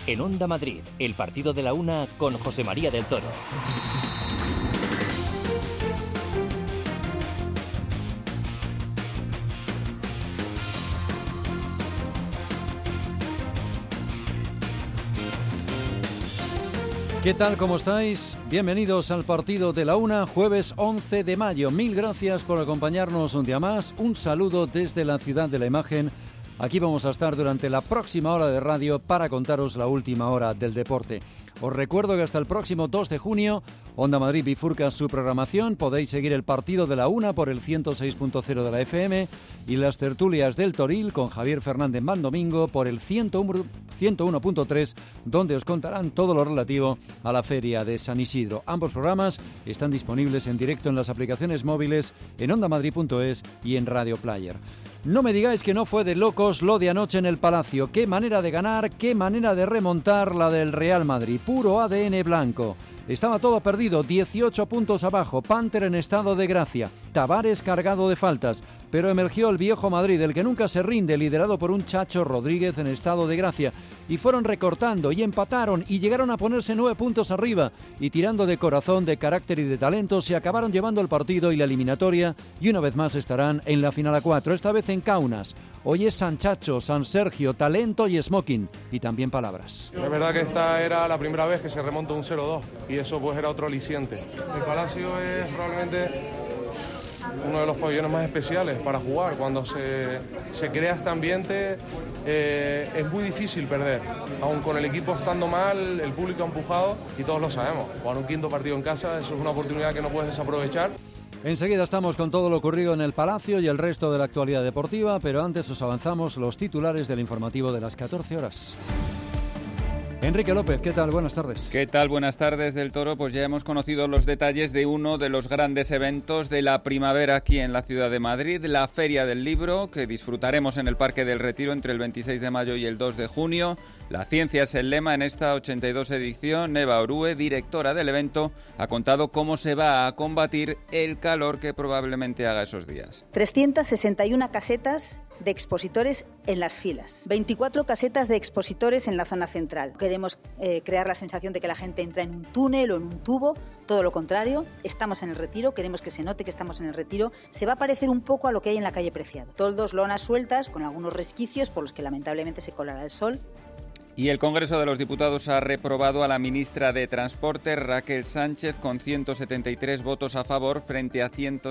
En Onda Madrid, el partido de la una con José María del Toro. ¿Qué tal? ¿Cómo estáis? Bienvenidos al partido de la una, jueves 11 de mayo. Mil gracias por acompañarnos un día más. Un saludo desde la ciudad de la imagen. Aquí vamos a estar durante la próxima hora de radio para contaros la última hora del deporte. Os recuerdo que hasta el próximo 2 de junio, Onda Madrid bifurca su programación. Podéis seguir el partido de la una por el 106.0 de la FM y las tertulias del Toril con Javier Fernández Mandomingo por el 101.3, donde os contarán todo lo relativo a la Feria de San Isidro. Ambos programas están disponibles en directo en las aplicaciones móviles, en ondamadrid.es y en Radio Player. No me digáis que no fue de locos lo de anoche en el Palacio. Qué manera de ganar, qué manera de remontar la del Real Madrid. Puro ADN blanco. Estaba todo perdido, 18 puntos abajo, Panther en estado de gracia, Tavares cargado de faltas, pero emergió el viejo Madrid, el que nunca se rinde, liderado por un Chacho Rodríguez en estado de gracia, y fueron recortando y empataron y llegaron a ponerse 9 puntos arriba, y tirando de corazón, de carácter y de talento, se acabaron llevando el partido y la eliminatoria, y una vez más estarán en la final a 4, esta vez en Kaunas. Hoy es San Chacho, San Sergio, talento y smoking, y también palabras. Es verdad que esta era la primera vez que se remonta un 0-2 y eso pues era otro aliciente. El Palacio es probablemente uno de los pabellones más especiales para jugar. Cuando se crea este ambiente es muy difícil perder. Aun con el equipo estando mal, el público ha empujado y todos lo sabemos. Jugar un quinto partido en casa, eso es una oportunidad que no puedes desaprovechar. Enseguida estamos con todo lo ocurrido en el Palacio y el resto de la actualidad deportiva, pero antes os avanzamos los titulares del informativo de las 14 horas. Enrique López, ¿qué tal? Buenas tardes. ¿Qué tal? Buenas tardes del Toro. Pues ya hemos conocido los detalles de uno de los grandes eventos de la primavera aquí en la ciudad de Madrid, la Feria del Libro, que disfrutaremos en el Parque del Retiro entre el 26 de mayo y el 2 de junio. La ciencia es el lema en esta 82 edición. Eva Orue, directora del evento, ha contado cómo se va a combatir el calor que probablemente haga esos días. 361 casetas de expositores en las filas, 24 casetas de expositores en la zona central. Queremos crear la sensación de que la gente entra en un túnel o en un tubo, todo lo contrario, estamos en el Retiro, queremos que se note que estamos en el Retiro. Se va a parecer un poco a lo que hay en la calle Preciado. Toldos, lonas sueltas, con algunos resquicios por los que lamentablemente se colará el sol. Y el Congreso de los Diputados ha reprobado a la ministra de Transporte, Raquel Sánchez, con 173 votos a favor frente a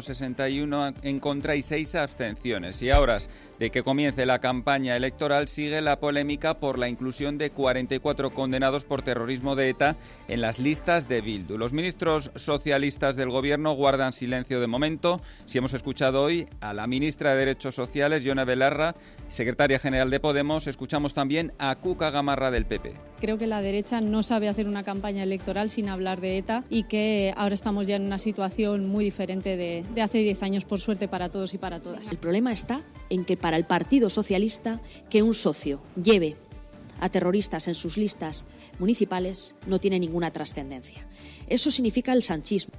161 en contra y 6 abstenciones. Y a horas de que comience la campaña electoral sigue la polémica por la inclusión de 44 condenados por terrorismo de ETA en las listas de Bildu. Los ministros socialistas del Gobierno guardan silencio de momento. Si hemos escuchado hoy a la ministra de Derechos Sociales, Ione Belarra, secretaria general de Podemos, escuchamos también a Cuca Gamarra del PP. Creo que la derecha no sabe hacer una campaña electoral sin hablar de ETA y que ahora estamos ya en una situación muy diferente de hace 10 años, por suerte para todos y para todas. El problema está en que para el Partido Socialista que un socio lleve a terroristas en sus listas municipales no tiene ninguna trascendencia. Eso significa el sanchismo.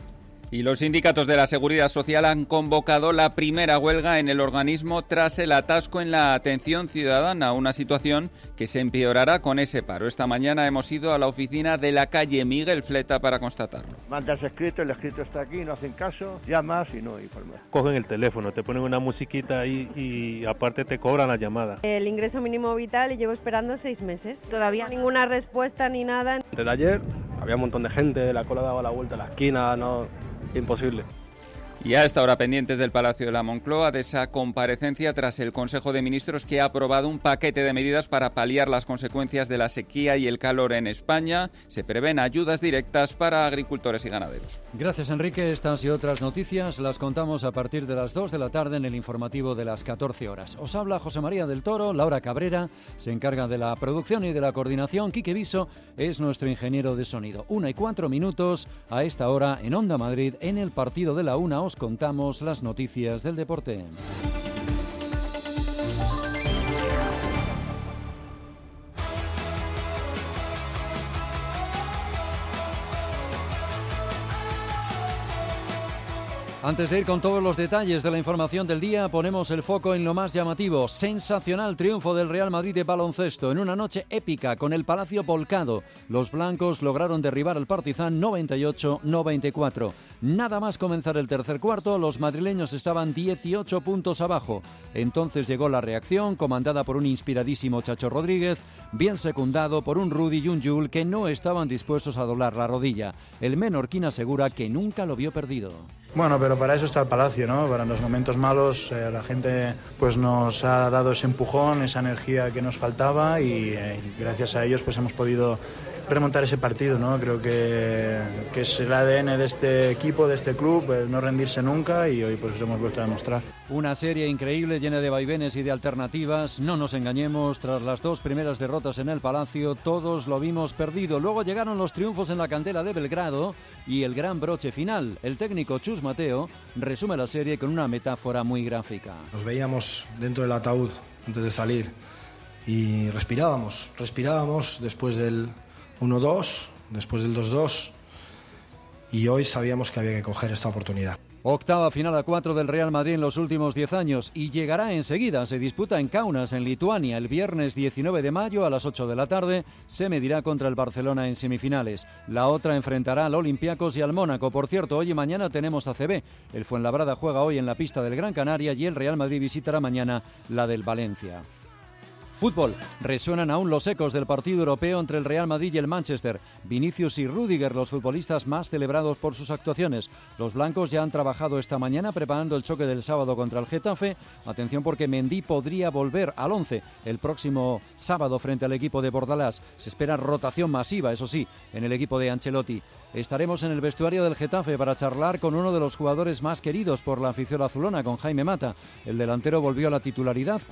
Y los sindicatos de la Seguridad Social han convocado la primera huelga en el organismo tras el atasco en la atención ciudadana, una situación que se empeorará con ese paro. Esta mañana hemos ido a la oficina de la calle Miguel Fleta para constatarlo. Mandas escrito, el escrito está aquí, no hacen caso, llamas y no informas. Cogen el teléfono, te ponen una musiquita ahí y aparte te cobran la llamada. El ingreso mínimo vital y llevo esperando 6 meses. Todavía ninguna respuesta ni nada. Desde ayer había un montón de gente, la cola daba la vuelta a la esquina, no... imposible. Y a esta hora pendientes del Palacio de la Moncloa de esa comparecencia tras el Consejo de Ministros que ha aprobado un paquete de medidas para paliar las consecuencias de la sequía y el calor en España. Se prevén ayudas directas para agricultores y ganaderos. Gracias, Enrique. Estas y otras noticias las contamos a partir de las 2 de la tarde en el informativo de las 14 horas. Os habla José María del Toro, Laura Cabrera se encarga de la producción y de la coordinación. Quique Viso es nuestro ingeniero de sonido. 1:04 a esta hora en Onda Madrid, en el partido de la una. Os contamos las noticias del deporte. Antes de ir con todos los detalles de la información del día, ponemos el foco en lo más llamativo. Sensacional triunfo del Real Madrid de baloncesto en una noche épica con el Palacio volcado. Los blancos lograron derribar al Partizan 98-94. Nada más comenzar el tercer cuarto, los madrileños estaban 18 puntos abajo. Entonces llegó la reacción, comandada por un inspiradísimo Chacho Rodríguez, bien secundado por un Rudy y un Jul que no estaban dispuestos a doblar la rodilla. El menorquín asegura que nunca lo vio perdido. Bueno, pero para eso está el Palacio, ¿no? Para los momentos malos la gente pues nos ha dado ese empujón, esa energía que nos faltaba y gracias a ellos pues hemos podido remontar ese partido, ¿no? Creo que es el ADN de este equipo, de este club, no rendirse nunca y hoy pues lo hemos vuelto a demostrar. Una serie increíble, llena de vaivenes y de alternativas. No nos engañemos, tras las dos primeras derrotas en el Palacio, todos lo vimos perdido. Luego llegaron los triunfos en la cantera de Belgrado y el gran broche final. El técnico Chus Mateo resume la serie con una metáfora muy gráfica. Nos veíamos dentro del ataúd antes de salir y respirábamos después del 1-2, después del 2-2 y hoy sabíamos que había que coger esta oportunidad. Octava final a 4 del Real Madrid en los últimos 10 años y llegará enseguida. Se disputa en Kaunas, en Lituania, el viernes 19 de mayo a las 8 de la tarde. Se medirá contra el Barcelona en semifinales. La otra enfrentará al Olympiacos y al Mónaco. Por cierto, hoy y mañana tenemos ACB. El Fuenlabrada juega hoy en la pista del Gran Canaria y el Real Madrid visitará mañana la del Valencia. Fútbol. Resuenan aún los ecos del partido europeo entre el Real Madrid y el Manchester. Vinicius y Rüdiger, los futbolistas más celebrados por sus actuaciones. Los blancos ya han trabajado esta mañana preparando el choque del sábado contra el Getafe. Atención porque Mendy podría volver al 11 el próximo sábado frente al equipo de Bordalás. Se espera rotación masiva, eso sí, en el equipo de Ancelotti. Estaremos en el vestuario del Getafe para charlar con uno de los jugadores más queridos por la afición azulona, con Jaime Mata. El delantero volvió a la titularidad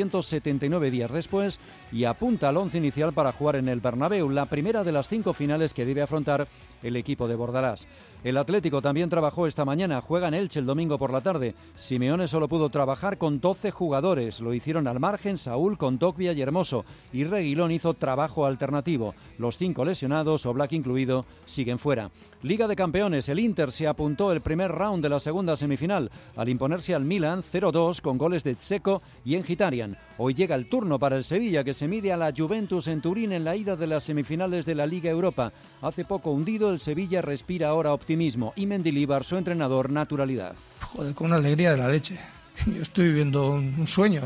479 días después y apunta al 11 inicial para jugar en el Bernabéu, la primera de las 5 finales que debe afrontar el equipo de Bordalás. El Atlético también trabajó esta mañana, juega en Elche el domingo por la tarde. Simeone solo pudo trabajar con 12 jugadores, lo hicieron al margen Saúl, Kondogbia y Hermoso, y Reguilón hizo trabajo alternativo. Los 5 lesionados, Oblak incluido, siguen fuera. Liga de Campeones, el Inter se apuntó el primer round de la segunda semifinal al imponerse al Milan 0-2 con goles de Dzeko y Mkhitaryan. Hoy llega el turno para el Sevilla, que se mide a la Juventus en Turín en la ida de las semifinales de la Liga Europa. Hace poco hundido, el Sevilla respira ahora optimismo y Mendilibar, su entrenador, naturalidad. Joder, con una alegría de la leche. Yo estoy viviendo un sueño,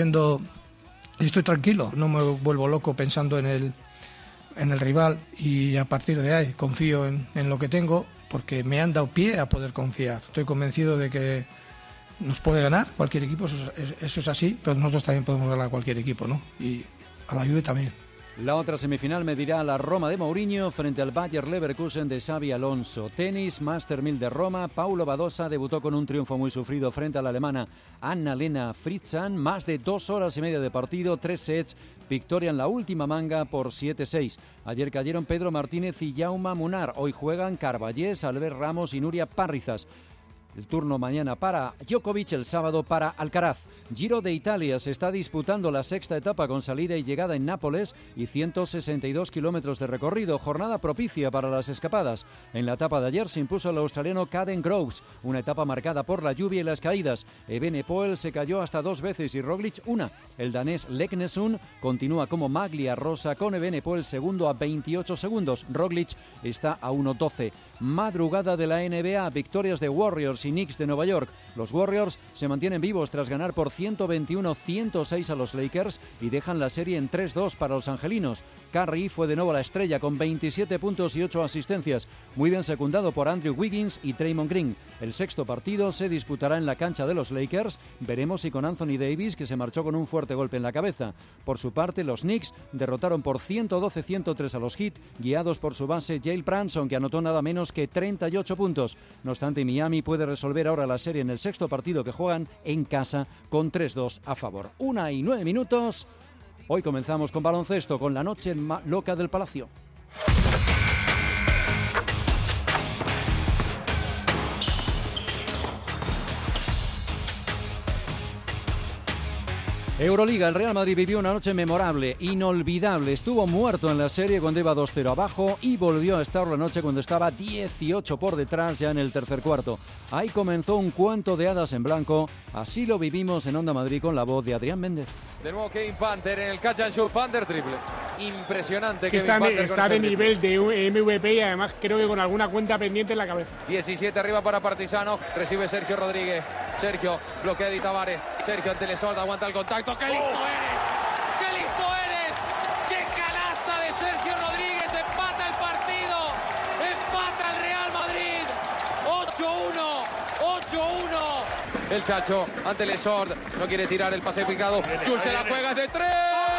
estoy tranquilo, no me vuelvo loco pensando en el rival y a partir de ahí confío en lo que tengo porque me han dado pie a poder confiar. Estoy convencido de que nos puede ganar cualquier equipo, eso es así, pero nosotros también podemos ganar a cualquier equipo, ¿no? Y a la Juve también. La otra semifinal medirá a la Roma de Mourinho frente al Bayer Leverkusen de Xabi Alonso. Tenis, Master 1000 de Roma. Paulo Badosa debutó con un triunfo muy sufrido frente a la alemana Anna-Lena Fritzan. Más de 2 horas y media de partido, 3 sets. Victoria en la última manga por 7-6. Ayer cayeron Pedro Martínez y Jaume Munar. Hoy juegan Carballés, Albert Ramos y Nuria Parrizas. El turno mañana para Djokovic, el sábado para Alcaraz. Giro de Italia, se está disputando la sexta etapa con salida y llegada en Nápoles y 162 kilómetros de recorrido. Jornada propicia para las escapadas. En la etapa de ayer se impuso el australiano Caden Groves, una etapa marcada por la lluvia y las caídas. Evenepoel se cayó hasta 2 veces y Roglic una. El danés Leknesund continúa como maglia rosa con Evenepoel segundo a 28 segundos. Roglic está a 1:12. Madrugada de la NBA, victorias de Warriors y Knicks de Nueva York. Los Warriors se mantienen vivos tras ganar por 121-106 a los Lakers y dejan la serie en 3-2 para los angelinos. Curry fue de nuevo la estrella con 27 puntos y 8 asistencias, muy bien secundado por Andrew Wiggins y Draymond Green. El sexto partido se disputará en la cancha de los Lakers. Veremos si con Anthony Davis, que se marchó con un fuerte golpe en la cabeza. Por su parte, los Knicks derrotaron por 112-103 a los Heat, guiados por su base Jalen Brunson, que anotó nada menos que 38 puntos. No obstante, Miami puede resolver ahora la serie en el sexto partido que juegan en casa con 3-2 a favor. 1:09. Hoy comenzamos con baloncesto, con la noche loca del Palacio. Euroliga, el Real Madrid vivió una noche memorable, inolvidable. Estuvo muerto en la serie cuando iba 2-0 abajo y volvió a estar la noche cuando estaba 18 por detrás ya en el tercer cuarto. Ahí comenzó un cuento de hadas en blanco. Así lo vivimos en Onda Madrid con la voz de Adrián Méndez. De nuevo Kevin Panther en el catch and shoot. Panther triple. Impresionante. Que está de nivel de MVP y además creo que con alguna cuenta pendiente en la cabeza. 17 arriba para Partizano. Recibe Sergio Rodríguez. Sergio bloquea Di Tavares. Sergio ante Lesord, aguanta el contacto. ¡Qué listo eres! ¡Qué listo eres! ¡Qué canasta de Sergio Rodríguez! Empata el partido. Empata el Real Madrid. 8-1. 8-1. El Chacho ante Lesord. No quiere tirar el pase picado. Jules se la juega de 3. 3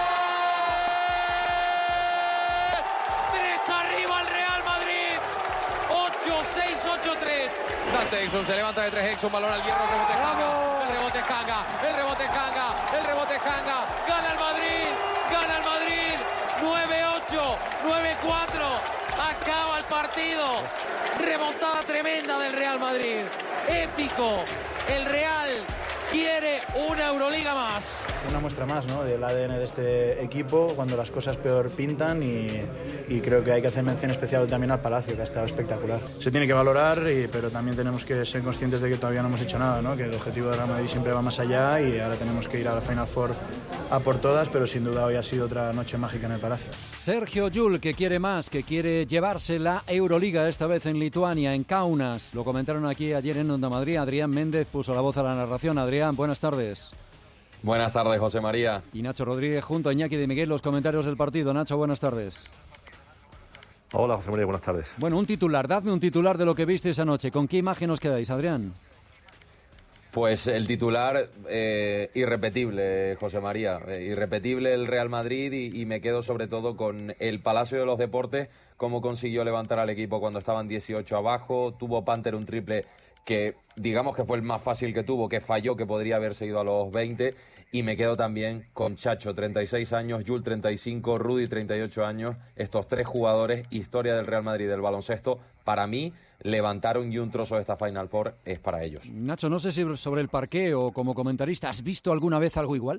arriba el Real Madrid. 8-6, 8-3. Dante Exum se levanta de 3. Exum, balón al hierro. El rebote Kanga. El rebote Kanga. El rebote Kanga. Gana el Madrid. Gana el Madrid. 9-8. 9-4. Acaba el partido. Remontada tremenda del Real Madrid. Épico. El Real quiere una Euroliga más. Una muestra más, ¿no?, del ADN de este equipo cuando las cosas peor pintan y creo que hay que hacer mención especial también al Palacio, que ha estado espectacular. Se tiene que valorar, pero también tenemos que ser conscientes de que todavía no hemos hecho nada, ¿no?, que el objetivo de Real Madrid siempre va más allá y ahora tenemos que ir a la Final Four a por todas, pero sin duda hoy ha sido otra noche mágica en el Palacio. Sergio Llull, que quiere más, que quiere llevarse la Euroliga, esta vez en Lituania, en Kaunas. Lo comentaron aquí ayer en Onda Madrid. Adrián Méndez puso la voz a la narración. Adrián, buenas tardes. Buenas tardes, José María. Y Nacho Rodríguez junto a Iñaki de Miguel, los comentarios del partido. Nacho, buenas tardes. Hola, José María, buenas tardes. Bueno, un titular, dadme un titular de lo que viste esa noche. ¿Con qué imagen os quedáis, Adrián? Pues el titular, irrepetible, José María. Irrepetible el Real Madrid y me quedo sobre todo con el Palacio de los Deportes, cómo consiguió levantar al equipo cuando estaban 18 abajo. Tuvo Panther un triple que digamos que fue el más fácil que tuvo, que falló, que podría haberse ido a los 20. Y me quedo también con Chacho, 36 años, Jul 35, Rudy 38 años. Estos tres jugadores, historia del Real Madrid del baloncesto, para mí levantaron y un trozo de esta Final Four es para ellos. Nacho, no sé si sobre el parqué o como comentarista, ¿has visto alguna vez algo igual?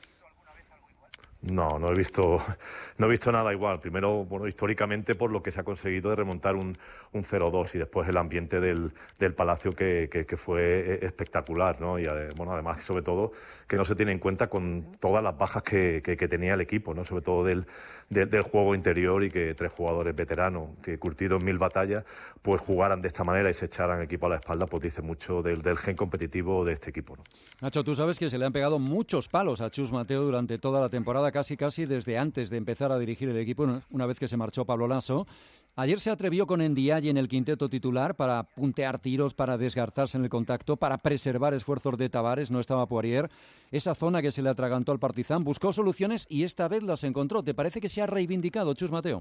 No he visto nada igual. Primero, bueno, históricamente por lo que se ha conseguido de remontar un 0-2 y después el ambiente del Palacio que fue espectacular, ¿no? Y bueno, además, sobre todo, que no se tiene en cuenta con todas las bajas que tenía el equipo, ¿no? Sobre todo del juego interior y que tres jugadores veteranos que curtidos en 1000 batallas pues jugaran de esta manera y se echaran equipo a la espalda, pues dice mucho del gen competitivo de este equipo, ¿no? Nacho, tú sabes que se le han pegado muchos palos a Chus Mateo durante toda la temporada, casi desde antes de empezar a dirigir el equipo, una vez que se marchó Pablo Lasso. Ayer se atrevió con Ndiaye en el quinteto titular para puntear tiros, para desgartarse en el contacto, para preservar esfuerzos de Tavares, no estaba Poirier. Esa zona que se le atragantó al Partizan, buscó soluciones y esta vez las encontró. ¿Te parece que se ha reivindicado Chus Mateo?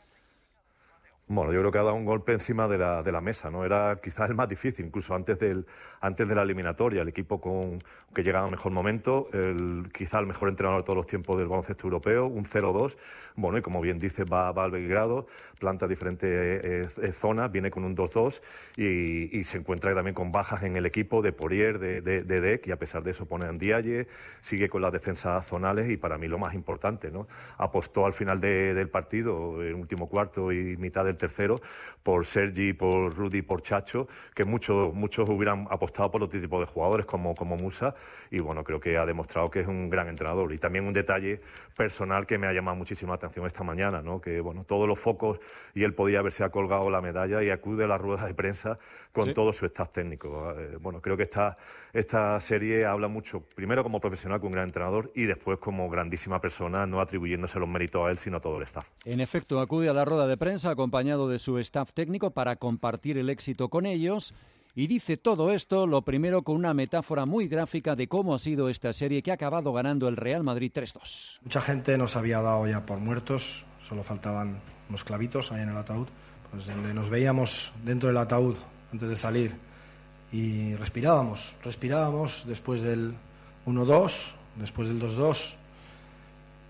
Bueno, yo creo que ha dado un golpe encima de la mesa, ¿no? Era quizás el más difícil, incluso antes de la eliminatoria. El equipo que llega a un mejor momento, quizá el mejor entrenador de todos los tiempos del baloncesto europeo, un 0-2. Bueno, y como bien dice, va al Belgrado, planta diferentes zonas, viene con un 2-2 y se encuentra también con bajas en el equipo de Poirier, de Dec, y a pesar de eso pone a Ndiaye, sigue con las defensas zonales y para mí lo más importante, ¿no? Apostó al final del partido, en el último cuarto y mitad del tercero, por Sergi, por Rudy, por Chacho, que muchos hubieran apostado por otro tipo de jugadores como Musa, y bueno, creo que ha demostrado que es un gran entrenador. Y también un detalle personal que me ha llamado muchísima atención esta mañana, ¿no? Que bueno, todos los focos y él podía haberse colgado la medalla y acude a la rueda de prensa con todo su staff técnico. Bueno, creo que esta serie habla mucho, primero como profesional, como un gran entrenador, y después como grandísima persona, no atribuyéndose los méritos a él, sino a todo el staff. En efecto, acude a la rueda de prensa acompañado de su staff técnico para compartir el éxito con ellos y dice todo esto, lo primero con una metáfora muy gráfica de cómo ha sido esta serie que ha acabado ganando el Real Madrid 3-2. Mucha gente nos había dado ya por muertos, solo faltaban unos clavitos ahí en el ataúd, pues donde nos veíamos dentro del ataúd antes de salir y respirábamos después del 1-2, después del 2-2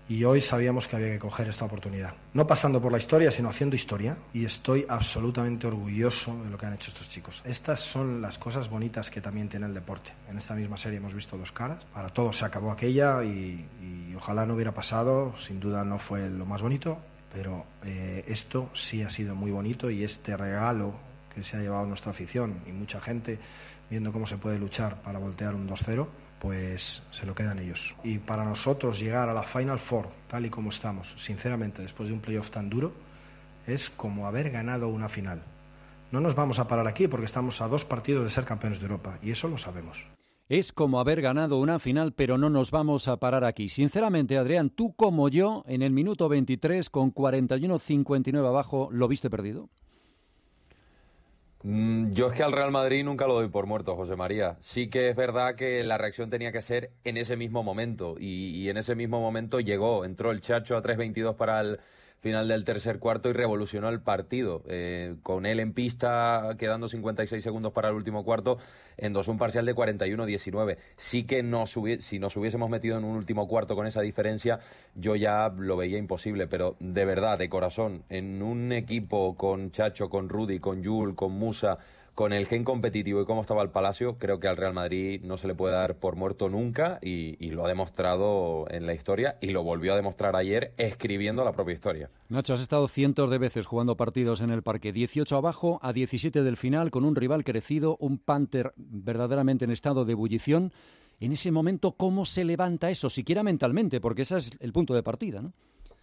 Y hoy sabíamos que había que coger esta oportunidad. No pasando por la historia, sino haciendo historia. Y estoy absolutamente orgulloso de lo que han hecho estos chicos. Estas son las cosas bonitas que también tiene el deporte. En esta misma serie hemos visto dos caras. Para todos se acabó aquella y ojalá no hubiera pasado. Sin duda no fue lo más bonito, pero esto sí ha sido muy bonito, y este regalo que se ha llevado nuestra afición y mucha gente viendo cómo se puede luchar para voltear un 2-0, pues se lo quedan ellos. Y para nosotros llegar a la Final Four, tal y como estamos, sinceramente, después de un playoff tan duro, es como haber ganado una final. No nos vamos a parar aquí porque estamos a 2 partidos de ser campeones de Europa, y eso lo sabemos. Es como haber ganado una final, pero no nos vamos a parar aquí. Sinceramente, Adrián, tú como yo, en el minuto 23, con 41-59 abajo, ¿lo viste perdido? Yo es que al Real Madrid nunca lo doy por muerto, José María. Sí que es verdad que la reacción tenía que ser en ese mismo momento, y en ese mismo momento entró el Chacho a 3:22 para el final del tercer cuarto y revolucionó el partido, con él en pista, quedando 56 segundos para el último cuarto, endosó un parcial de 41-19. Sí que si nos hubiésemos metido en un último cuarto con esa diferencia, yo ya lo veía imposible, pero de verdad, de corazón, en un equipo con Chacho, con Rudy, con Jul, con Musa, con el gen competitivo y cómo estaba el Palacio, creo que al Real Madrid no se le puede dar por muerto nunca, y lo ha demostrado en la historia, y lo volvió a demostrar ayer escribiendo la propia historia. Nacho, has estado cientos de veces jugando partidos en el parque, 18 abajo a 17 del final, con un rival crecido, un Panther verdaderamente en estado de ebullición. En ese momento, ¿cómo se levanta eso? Siquiera mentalmente, porque ese es el punto de partida, ¿no?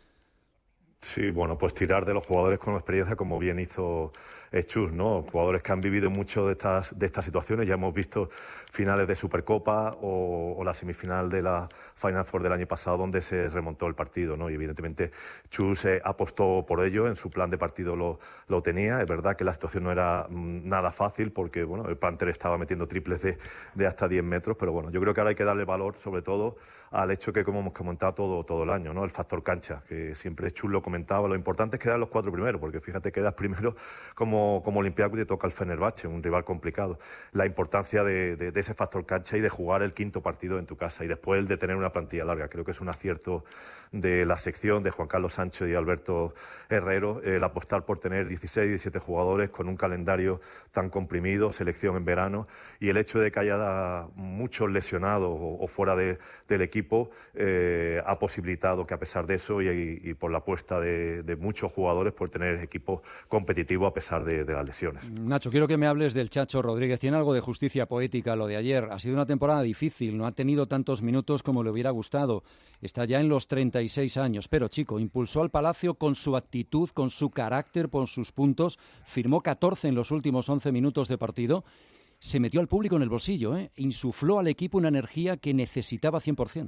Sí, bueno, pues tirar de los jugadores con experiencia, como bien hizo Chus, ¿no? Jugadores que han vivido mucho de estas situaciones. Ya hemos visto finales de Supercopa o la semifinal de la Final Four del año pasado, donde se remontó el partido, ¿no? Y evidentemente Chus apostó por ello, en su plan de partido lo tenía. Es verdad que la situación no era nada fácil, porque bueno, el Panther estaba metiendo triples de hasta 10 metros, pero bueno, yo creo que ahora hay que darle valor, sobre todo, al hecho que, como hemos comentado todo el año, ¿no? El factor cancha, que siempre Chus lo comentaba. Lo importante es quedar los 4 primeros, porque fíjate, quedas primero como Olympiacos y te toca el Fenerbahce, un rival complicado. La importancia de ese factor cancha y de jugar el quinto partido en tu casa, y después el de tener una plantilla larga. Creo que es un acierto de la sección de Juan Carlos Sánchez y Alberto Herrero, el apostar por tener 16, 17 jugadores con un calendario tan comprimido, selección en verano, y el hecho de que haya muchos lesionados o fuera del equipo ha posibilitado que, a pesar de eso y por la apuesta de muchos jugadores, por tener equipo competitivo a pesar de las lesiones. Nacho, quiero que me hables del Chacho Rodríguez. Tiene algo de justicia poética lo de ayer. Ha sido una temporada difícil, no ha tenido tantos minutos como le hubiera gustado. Está ya en los 36 años, pero chico, impulsó al Palacio con su actitud, con su carácter, con sus puntos. Firmó 14 en los últimos 11 minutos de partido. Se metió al público en el bolsillo, insufló al equipo una energía que necesitaba 100%.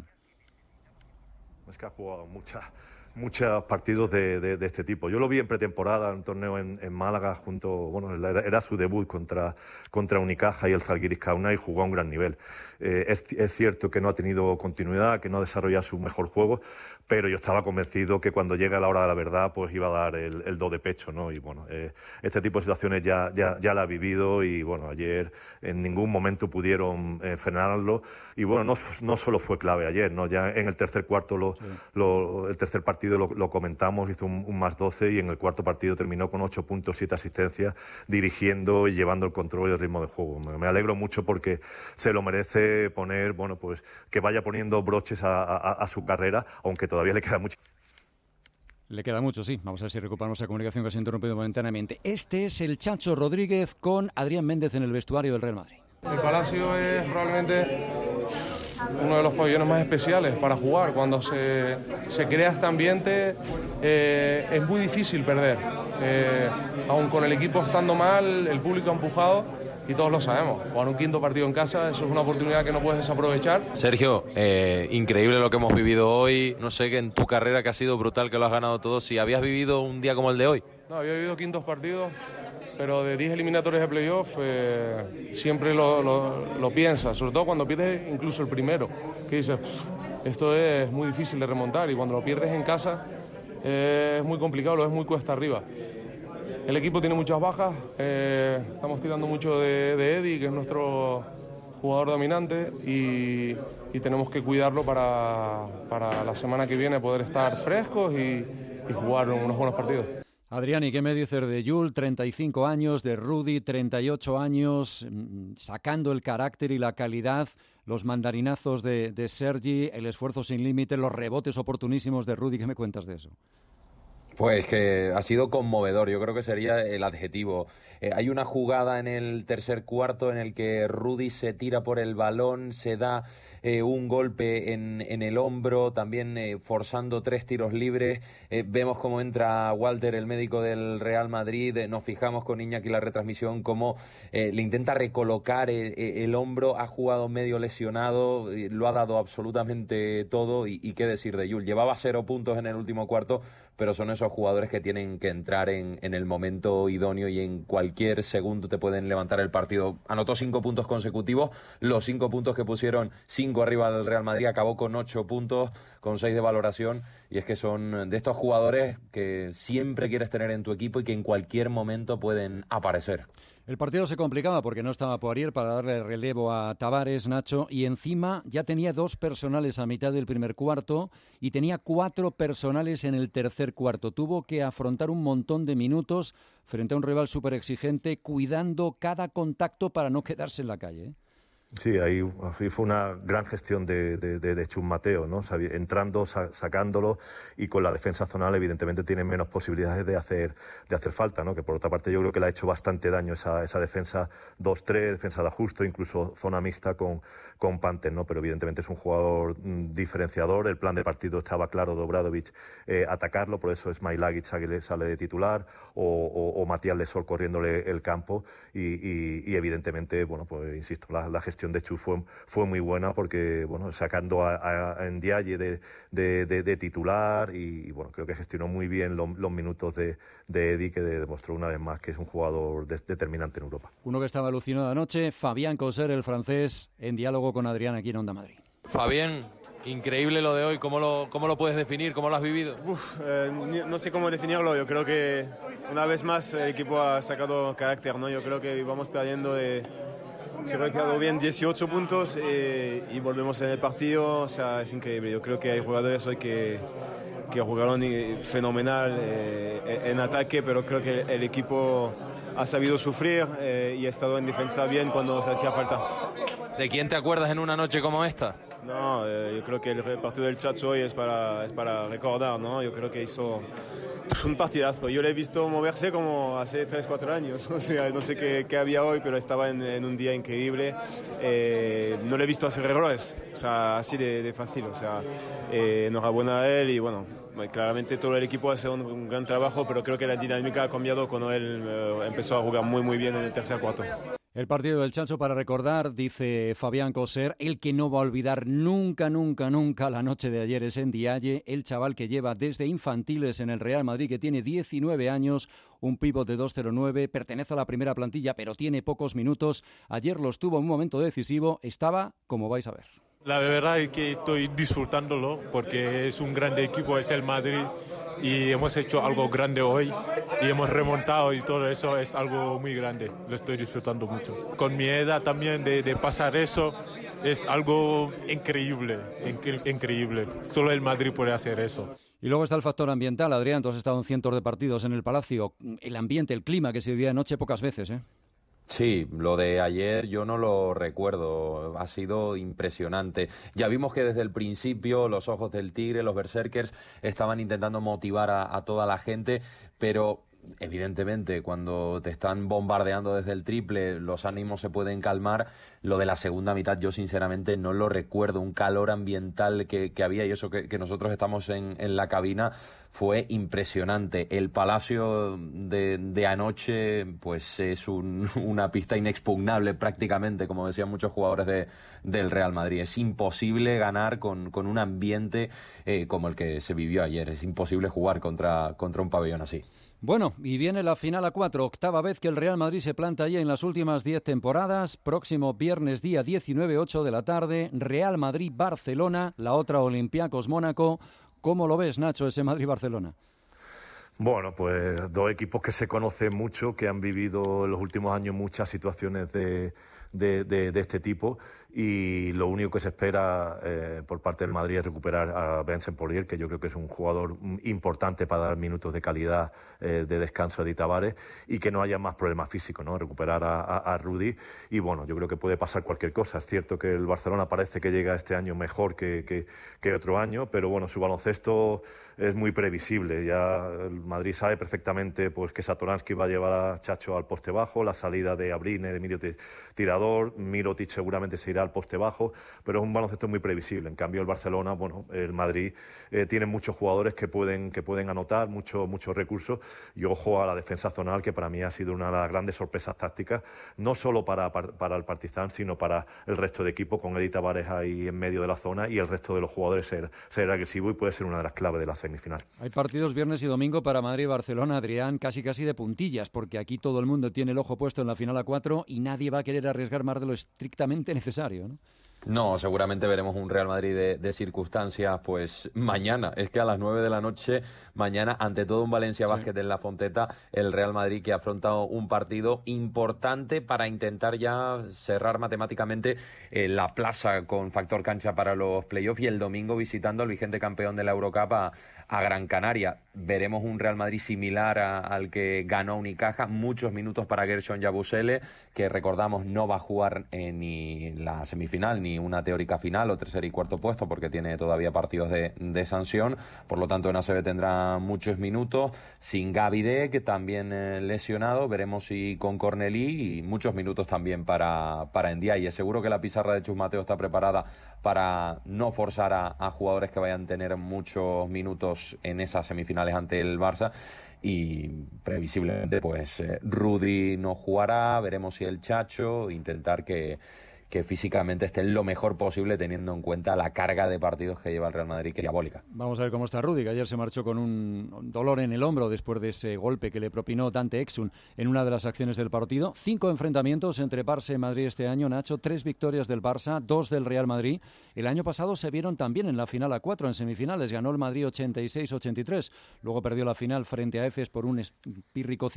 Es que ha jugado muchos partidos de este tipo. Yo lo vi en pretemporada, en un torneo en Málaga, era su debut contra Unicaja y el Zalgiris Kaunas, y jugó a un gran nivel. Es cierto que no ha tenido continuidad, que no ha desarrollado su mejor juego, pero yo estaba convencido que cuando llegue la hora de la verdad, pues iba a dar el do de pecho, ¿no? Y bueno, este tipo de situaciones ya la ha vivido, y bueno, ayer en ningún momento pudieron frenarlo, y bueno, no solo fue clave ayer, ¿no? Ya en el tercer cuarto el tercer partido lo comentamos, hizo un más 12, y en el cuarto partido terminó con 8 puntos, 7 asistencias, dirigiendo y llevando el control y el ritmo de juego. Me alegro mucho, porque se lo merece poner, bueno, pues que vaya poniendo broches a su carrera, aunque todavía le queda mucho. Le queda mucho, sí. Vamos a ver si recuperamos la comunicación que se ha interrumpido momentáneamente. Este es el Chacho Rodríguez con Adrián Méndez en el vestuario del Real Madrid. El Palacio es probablemente uno de los pabellones más especiales para jugar. Cuando se crea este ambiente, es muy difícil perder. Aun con el equipo estando mal, el público ha empujado, y todos lo sabemos. Jugar un quinto partido en casa, eso es una oportunidad que no puedes desaprovechar. Sergio, increíble lo que hemos vivido hoy. No sé, que en tu carrera, que ha sido brutal, que lo has ganado todo, si habías vivido un día como el de hoy. No, había vivido quintos partidos, pero de 10 eliminatorios de playoff siempre lo piensas, sobre todo cuando pierdes incluso el primero, que dices, esto es muy difícil de remontar, y cuando lo pierdes en casa es muy complicado, es muy cuesta arriba. El equipo tiene muchas bajas, estamos tirando mucho de Eddie, que es nuestro jugador dominante y tenemos que cuidarlo para la semana que viene poder estar frescos y jugar unos buenos partidos. Adrián, ¿y qué me dices de Yul, 35 años, de Rudy, 38 años, sacando el carácter y la calidad, los mandarinazos de Sergi, el esfuerzo sin límite, los rebotes oportunísimos de Rudy? ¿Qué me cuentas de eso? Pues que ha sido conmovedor, yo creo que sería el adjetivo. Hay una jugada en el tercer cuarto en el que Rudy se tira por el balón, se da un golpe en el hombro, también forzando 3 tiros libres. Vemos cómo entra Walter, el médico del Real Madrid. Nos fijamos con Iñaki la retransmisión cómo le intenta recolocar el hombro. Ha jugado medio lesionado, lo ha dado absolutamente todo. Y qué decir de Yul, llevaba 0 puntos en el último cuarto, pero son esos jugadores que tienen que entrar en el momento idóneo y en cualquier segundo te pueden levantar el partido. Anotó 5 puntos consecutivos, los 5 puntos que pusieron 5 arriba al Real Madrid, acabó con 8 puntos, con 6 de valoración, y es que son de estos jugadores que siempre quieres tener en tu equipo y que en cualquier momento pueden aparecer. El partido se complicaba porque no estaba Poirier para darle relevo a Tavares, Nacho, y encima ya tenía 2 personales a mitad del primer cuarto y tenía 4 personales en el tercer cuarto. Tuvo que afrontar un montón de minutos frente a un rival súper exigente, cuidando cada contacto para no quedarse en la calle, ¿eh? Sí, ahí fue una gran gestión de Chus Mateo, ¿no? Entrando, sacándolo, y con la defensa zonal evidentemente tiene menos posibilidades de hacer falta, ¿no? Que por otra parte yo creo que le ha hecho bastante daño esa defensa 2-3, defensa de ajuste, incluso zona mixta con Panter, ¿no? Pero evidentemente es un jugador diferenciador. El plan de partido estaba claro de Obradovic, atacarlo, por eso Smailagic sale de titular o Matías Lesor corriéndole el campo y evidentemente, bueno, pues insisto, la gestión de Chu fue muy buena porque, bueno, sacando a Ndiaye de titular y bueno, creo que gestionó muy bien los minutos de Eddie, que demostró una vez más que es un jugador determinante en Europa. Uno que estaba alucinado anoche, Fabián Coser, el francés, en diálogo con Adrián aquí en Onda Madrid. Fabián, increíble lo de hoy, ¿cómo lo puedes definir? ¿Cómo lo has vivido? No sé cómo definirlo. Yo creo que una vez más el equipo ha sacado carácter, ¿no? Yo creo que vamos perdiendo se ha quedado bien 18 puntos y volvemos en el partido. O sea, es increíble. Yo creo que hay jugadores hoy que jugaron fenomenal en ataque, pero creo que el equipo ha sabido sufrir y ha estado en defensa bien cuando se hacía falta. ¿De quién te acuerdas en una noche como esta? No, yo creo que el partido del Chacho hoy es para recordar, ¿no? Yo creo que hizo un partidazo. Yo le he visto moverse como hace 3-4 años. O sea, no sé qué había hoy, pero estaba en un día increíble. No le he visto hacer errores, o sea, así de fácil. O sea, enhorabuena a él y bueno, claramente todo el equipo hace un gran trabajo, pero creo que la dinámica ha cambiado cuando él empezó a jugar muy bien en el tercer cuarto. El partido del Chacho para recordar, dice Fabián Coser, el que no va a olvidar nunca la noche de ayer es Ndiaye, el chaval que lleva desde infantiles en el Real Madrid, que tiene 19 años, un pívot de 2.09, pertenece a la primera plantilla, pero tiene pocos minutos. Ayer los tuvo en un momento decisivo, estaba como vais a ver. La verdad es que estoy disfrutándolo porque es un grande equipo, es el Madrid, y hemos hecho algo grande hoy y hemos remontado y todo eso es algo muy grande. Lo estoy disfrutando mucho. Con mi edad también de pasar eso es algo increíble. Solo el Madrid puede hacer eso. Y luego está el factor ambiental. Adrián, tú has estado en cientos de partidos en el Palacio. El ambiente, el clima que se vivía anoche pocas veces, ¿eh? Sí, lo de ayer yo no lo recuerdo, ha sido impresionante. Ya vimos que desde el principio los ojos del tigre, los berserkers, estaban intentando motivar a toda la gente, pero evidentemente cuando te están bombardeando desde el triple los ánimos se pueden calmar. Lo de la segunda mitad yo sinceramente no lo recuerdo, un calor ambiental que había, y eso que nosotros estamos en la cabina fue impresionante. El Palacio de anoche pues es una pista inexpugnable prácticamente, como decían muchos jugadores del Real Madrid. Es imposible ganar con un ambiente como el que se vivió ayer, es imposible jugar contra un pabellón así. Bueno, y viene la final a 4, octava vez que el Real Madrid se planta allí en las últimas 10 temporadas. Próximo viernes día 19, 8 de la tarde, Real Madrid-Barcelona, la otra Olympiacos-Mónaco. ¿Cómo lo ves, Nacho, ese Madrid-Barcelona? Bueno, pues dos equipos que se conocen mucho, que han vivido en los últimos años muchas situaciones de de este tipo, y lo único que se espera por parte del Madrid es recuperar a Vincent Poirier, que yo creo que es un jugador importante para dar minutos de calidad de descanso a Eddie Tavares, y que no haya más problemas físicos, ¿no? Recuperar a Rudy, y bueno, yo creo que puede pasar cualquier cosa. Es cierto que el Barcelona parece que llega este año mejor que otro año, pero bueno, su baloncesto es muy previsible. Ya el Madrid sabe perfectamente pues que Satoransky va a llevar a Chacho al poste bajo, la salida de Abrine, de Emilio tirador, Mirotic seguramente se irá al poste bajo, pero es un baloncesto muy previsible. En cambio el Barcelona, bueno, el Madrid tiene muchos jugadores que pueden anotar, muchos recursos, y ojo a la defensa zonal, que para mí ha sido una de las grandes sorpresas tácticas, no solo para el Partizan, sino para el resto de equipo, con Eddie Tavares ahí en medio de la zona y el resto de los jugadores ser agresivo, y puede ser una de las claves de la semifinal. Hay partidos viernes y domingo para Madrid y Barcelona, Adrián, casi de puntillas, porque aquí todo el mundo tiene el ojo puesto en la final A4 y nadie va a querer arriesgar más de lo estrictamente necesario, ¿no? No, seguramente veremos un Real Madrid de circunstancias, pues mañana. Es que a las 9 de la noche, mañana, ante todo un Valencia Basket en La Fonteta, el Real Madrid que ha afrontado un partido importante para intentar ya cerrar matemáticamente la plaza con factor cancha para los playoffs, y el domingo visitando al vigente campeón de la Eurocup a Gran Canaria. Veremos un Real Madrid similar al que ganó Unicaja, muchos minutos para Gershon Yabusele, que recordamos no va a jugar ni la semifinal ni una teórica final o tercer y cuarto puesto, porque tiene todavía partidos de sanción. Por lo tanto en ACB tendrá muchos minutos, sin Gavide, que también lesionado, veremos si con Cornelí, y muchos minutos también para Ndiaye. Seguro que la pizarra de Chus Mateo está preparada para no forzar a jugadores que vayan a tener muchos minutos en esas semifinales ante el Barça, y previsiblemente pues Rudy no jugará, veremos si el Chacho, intentar que físicamente esté lo mejor posible, teniendo en cuenta la carga de partidos que lleva el Real Madrid, que es diabólica. Vamos a ver cómo está Rudy, que ayer se marchó con un dolor en el hombro después de ese golpe que le propinó Dante Exum en una de las acciones del partido. 5 enfrentamientos entre Barça y Madrid este año, Nacho, 3 victorias del Barça, 2 del Real Madrid. El año pasado se vieron también en la final A4, en semifinales, ganó el Madrid 86-83, luego perdió la final frente a Efes por un pírrico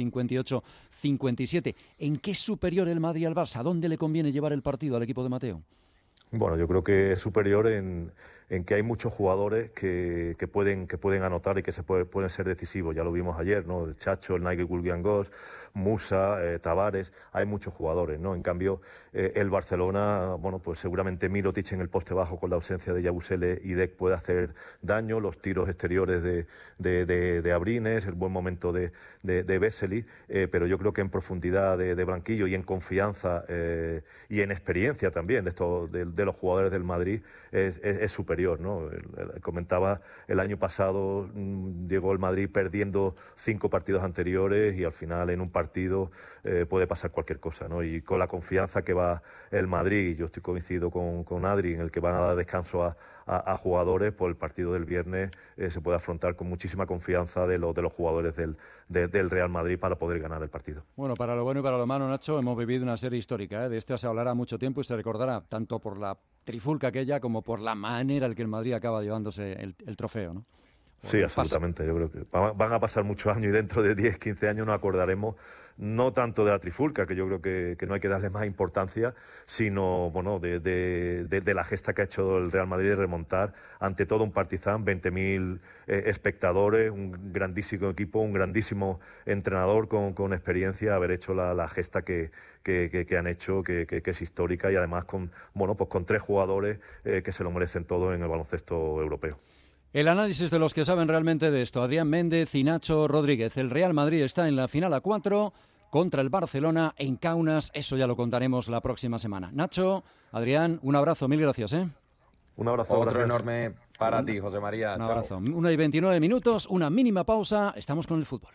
58-57. ¿En qué es superior el Madrid al Barça? ¿Dónde le conviene llevar el partido al equipo de Mateo? Bueno, yo creo que es superior en que hay muchos jugadores que pueden anotar y que pueden ser decisivos. Ya lo vimos ayer, ¿no? El Chacho, el Nigel Gulgiangos, Musa, Tavares, hay muchos jugadores, ¿no? En cambio, el Barcelona, bueno, pues seguramente Mirotic en el poste bajo, con la ausencia de Yabusele y Dec, puede hacer daño, los tiros exteriores de Abrines, el buen momento de Vesely, pero yo creo que en profundidad de banquillo y en confianza y en experiencia también de los jugadores del Madrid es superior, ¿no? Comentaba, el año pasado llegó el Madrid perdiendo 5 partidos anteriores, y al final en un partido puede pasar cualquier cosa, ¿no? Y con la confianza que va el Madrid, yo coincido con Adri en el que van a dar descanso a jugadores, pues el partido del viernes se puede afrontar con muchísima confianza de los jugadores del Real Madrid para poder ganar el partido. Bueno, para lo bueno y para lo malo, Nacho, hemos vivido una serie histórica, ¿eh? De esta se hablará mucho tiempo y se recordará tanto por la trifulca aquella como por la manera en que el Madrid acaba llevándose el trofeo, ¿no? Sí, absolutamente. Yo creo que van a pasar muchos años, y dentro de 10, 15 años nos acordaremos no tanto de la trifulca, que yo creo que no hay que darle más importancia, sino bueno, de la gesta que ha hecho el Real Madrid de remontar ante todo un Partizan, 20.000 espectadores, un grandísimo equipo, un grandísimo entrenador con experiencia, haber hecho la gesta que han hecho, que es histórica, y además con 3 jugadores que se lo merecen todo en el baloncesto europeo. El análisis de los que saben realmente de esto, Adrián Méndez y Nacho Rodríguez. El Real Madrid está en la final A4 contra el Barcelona en Kaunas. Eso ya lo contaremos la próxima semana. Nacho, Adrián, un abrazo, mil gracias. Un abrazo. Otro enorme para ti, José María. Un abrazo. 1:29, una mínima pausa. Estamos con el fútbol.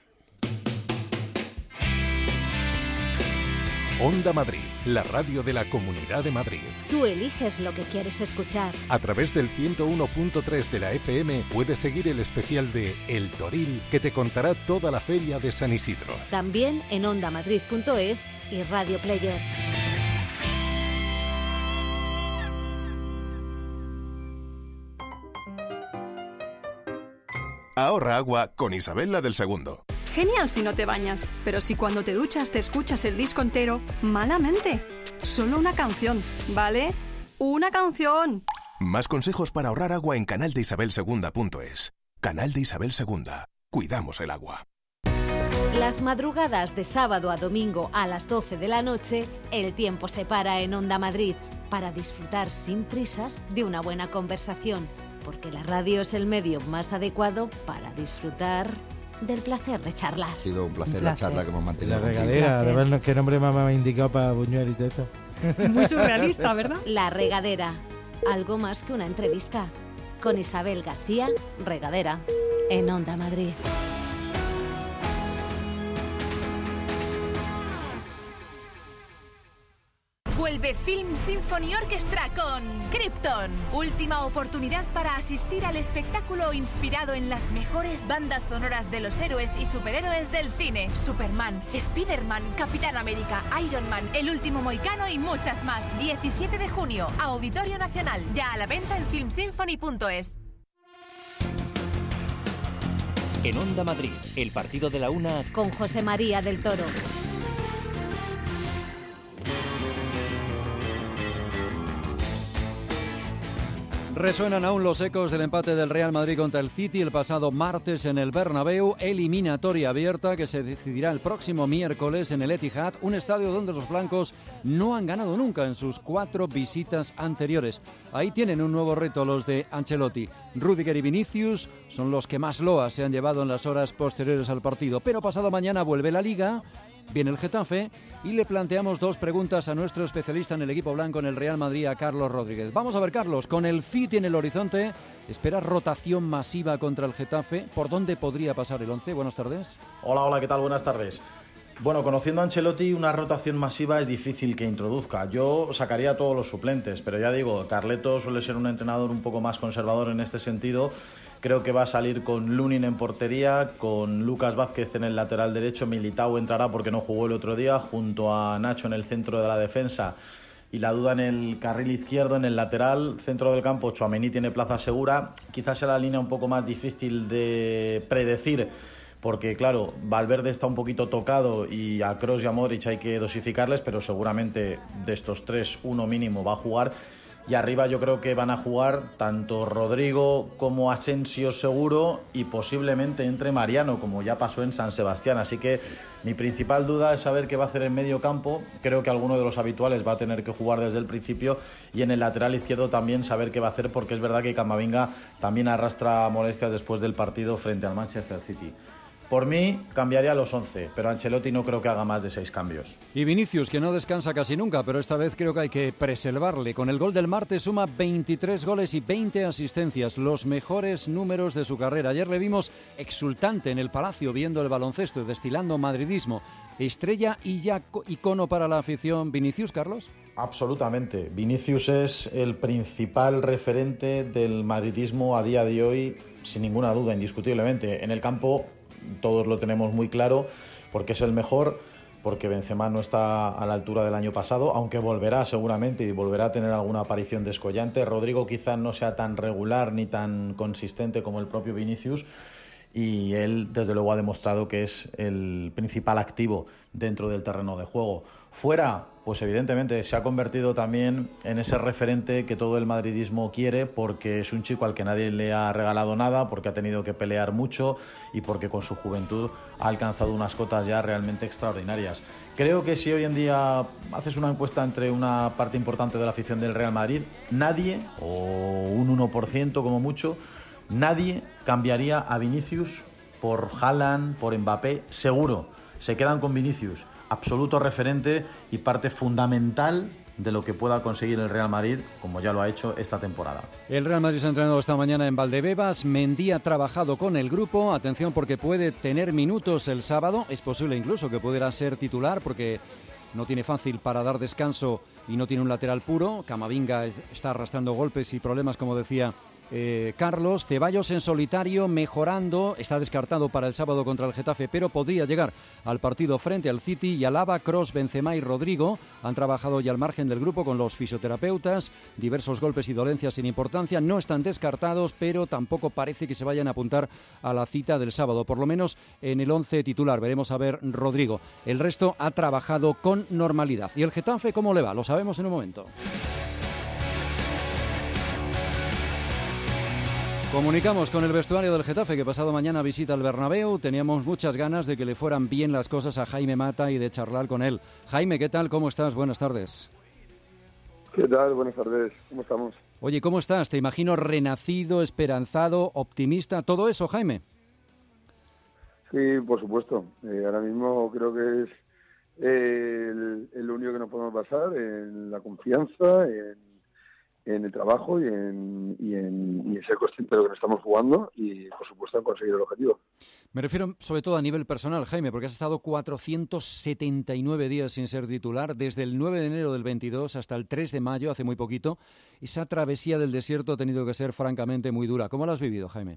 Onda Madrid, la radio de la Comunidad de Madrid. Tú eliges lo que quieres escuchar. A través del 101.3 de la FM puedes seguir el especial de El Toril, que te contará toda la feria de San Isidro. También en ondamadrid.es y Radio Player. Ahorra agua con Isabel la del Segundo. genial si no te bañas, pero si cuando te duchas te escuchas el disco entero, malamente. Solo una canción, ¿vale? ¡Una canción! Más consejos para ahorrar agua en canaldeisabelsegunda.es. Canal de Isabel II. Cuidamos el agua. Las madrugadas de sábado a domingo a las 12 de la noche, el tiempo se para en Onda Madrid para disfrutar sin prisas de una buena conversación, porque la radio es el medio más adecuado para disfrutar del placer de charlar. Ha sido un placer la charla que hemos mantenido. La regadera, además, ¿qué nombre me ha indicado para Buñuel y todo esto? Muy surrealista, ¿verdad? La regadera, algo más que una entrevista. Con Isabel García, Regadera, en Onda Madrid. Vuelve Film Symphony Orchestra con Krypton. Última oportunidad para asistir al espectáculo inspirado en las mejores bandas sonoras de los héroes y superhéroes del cine. Superman, Spider-Man, Capitán América, Iron Man, El Último Mohicano y muchas más. 17 de junio, Auditorio Nacional. Ya a la venta en filmsymphony.es. En Onda Madrid, el partido de la una con José María del Toro. Resuenan aún los ecos del empate del Real Madrid contra el City el pasado martes en el Bernabéu, eliminatoria abierta que se decidirá el próximo miércoles en el Etihad, un estadio donde los blancos no han ganado nunca en sus 4 visitas anteriores. Ahí tienen un nuevo reto los de Ancelotti. Rüdiger y Vinicius son los que más loas se han llevado en las horas posteriores al partido, pero pasado mañana vuelve la Liga. Viene el Getafe y le planteamos 2 preguntas a nuestro especialista en el equipo blanco en el Real Madrid, a Carlos Rodríguez. Vamos a ver, Carlos, con el City en el horizonte, ¿espera rotación masiva contra el Getafe? ¿Por dónde podría pasar el 11? Buenas tardes. Hola, ¿qué tal? Buenas tardes. Bueno, conociendo a Ancelotti, una rotación masiva es difícil que introduzca. Yo sacaría a todos los suplentes, pero ya digo, Carleto suele ser un entrenador un poco más conservador en este sentido. Creo que va a salir con Lunin en portería, con Lucas Vázquez en el lateral derecho, Militao entrará porque no jugó el otro día, junto a Nacho en el centro de la defensa y la duda en el carril izquierdo, en el lateral centro del campo. Tchouaméni tiene plaza segura, quizás sea la línea un poco más difícil de predecir, porque claro, Valverde está un poquito tocado y a Kroos y a Modric hay que dosificarles, pero seguramente de estos 3, uno mínimo va a jugar. Y arriba yo creo que van a jugar tanto Rodrigo como Asensio seguro y posiblemente entre Mariano, como ya pasó en San Sebastián. Así que mi principal duda es saber qué va a hacer en medio campo. Creo que alguno de los habituales va a tener que jugar desde el principio, y en el lateral izquierdo también saber qué va a hacer, porque es verdad que Camavinga también arrastra molestias después del partido frente al Manchester City. Por mí, cambiaría los 11, pero Ancelotti no creo que haga más de 6 cambios. Y Vinicius, que no descansa casi nunca, pero esta vez creo que hay que preservarle. Con el gol del martes suma 23 goles y 20 asistencias, los mejores números de su carrera. Ayer le vimos exultante en el Palacio viendo el baloncesto y destilando madridismo. ¿Estrella y ya icono para la afición Vinicius, Carlos? Absolutamente. Vinicius es el principal referente del madridismo a día de hoy, sin ninguna duda, indiscutiblemente. En el campo todos lo tenemos muy claro, porque es el mejor, porque Benzema no está a la altura del año pasado, aunque volverá seguramente y volverá a tener alguna aparición descollante. Rodrigo quizás no sea tan regular ni tan consistente como el propio Vinicius, y él desde luego ha demostrado que es el principal activo dentro del terreno de juego. Fuera, pues evidentemente se ha convertido también en ese referente que todo el madridismo quiere, porque es un chico al que nadie le ha regalado nada, porque ha tenido que pelear mucho y porque con su juventud ha alcanzado unas cotas ya realmente extraordinarias. Creo que si hoy en día haces una encuesta entre una parte importante de la afición del Real Madrid, nadie, o un 1% como mucho, nadie cambiaría a Vinicius por Haaland, por Mbappé, seguro. Se quedan con Vinicius, absoluto referente y parte fundamental de lo que pueda conseguir el Real Madrid, como ya lo ha hecho esta temporada. El Real Madrid se ha entrenado esta mañana en Valdebebas. Mendy ha trabajado con el grupo. Atención, porque puede tener minutos el sábado. Es posible incluso que pudiera ser titular, porque no tiene fácil para dar descanso y no tiene un lateral puro. Camavinga está arrastrando golpes y problemas, como decía Carlos. Ceballos en solitario, mejorando, está descartado para el sábado contra el Getafe, pero podría llegar al partido frente al City. Y Alaba, Kroos, Benzema y Rodrigo han trabajado ya al margen del grupo con los fisioterapeutas. Diversos golpes y dolencias sin importancia, no están descartados, pero tampoco parece que se vayan a apuntar a la cita del sábado, por lo menos en el 11 titular. Veremos a ver Rodrigo. El resto ha trabajado con normalidad. ¿Y el Getafe cómo le va? Lo sabemos en un momento. Comunicamos con el vestuario del Getafe, que pasado mañana visita el Bernabéu. Teníamos muchas ganas de que le fueran bien las cosas a Jaime Mata y de charlar con él. Jaime, ¿qué tal? ¿Cómo estás? Buenas tardes. ¿Qué tal? Buenas tardes. ¿Cómo estamos? Oye, ¿cómo estás? Te imagino renacido, esperanzado, optimista. ¿Todo eso, Jaime? Sí, por supuesto. Ahora mismo creo que es el único que nos podemos basar en la confianza, en el trabajo y en ser consciente de lo que nos estamos jugando y, por supuesto, en conseguir el objetivo. Me refiero sobre todo a nivel personal, Jaime, porque has estado 479 días sin ser titular, desde el 9 de enero del 22 hasta el 3 de mayo, hace muy poquito. Esa travesía del desierto ha tenido que ser francamente muy dura. ¿Cómo la has vivido, Jaime?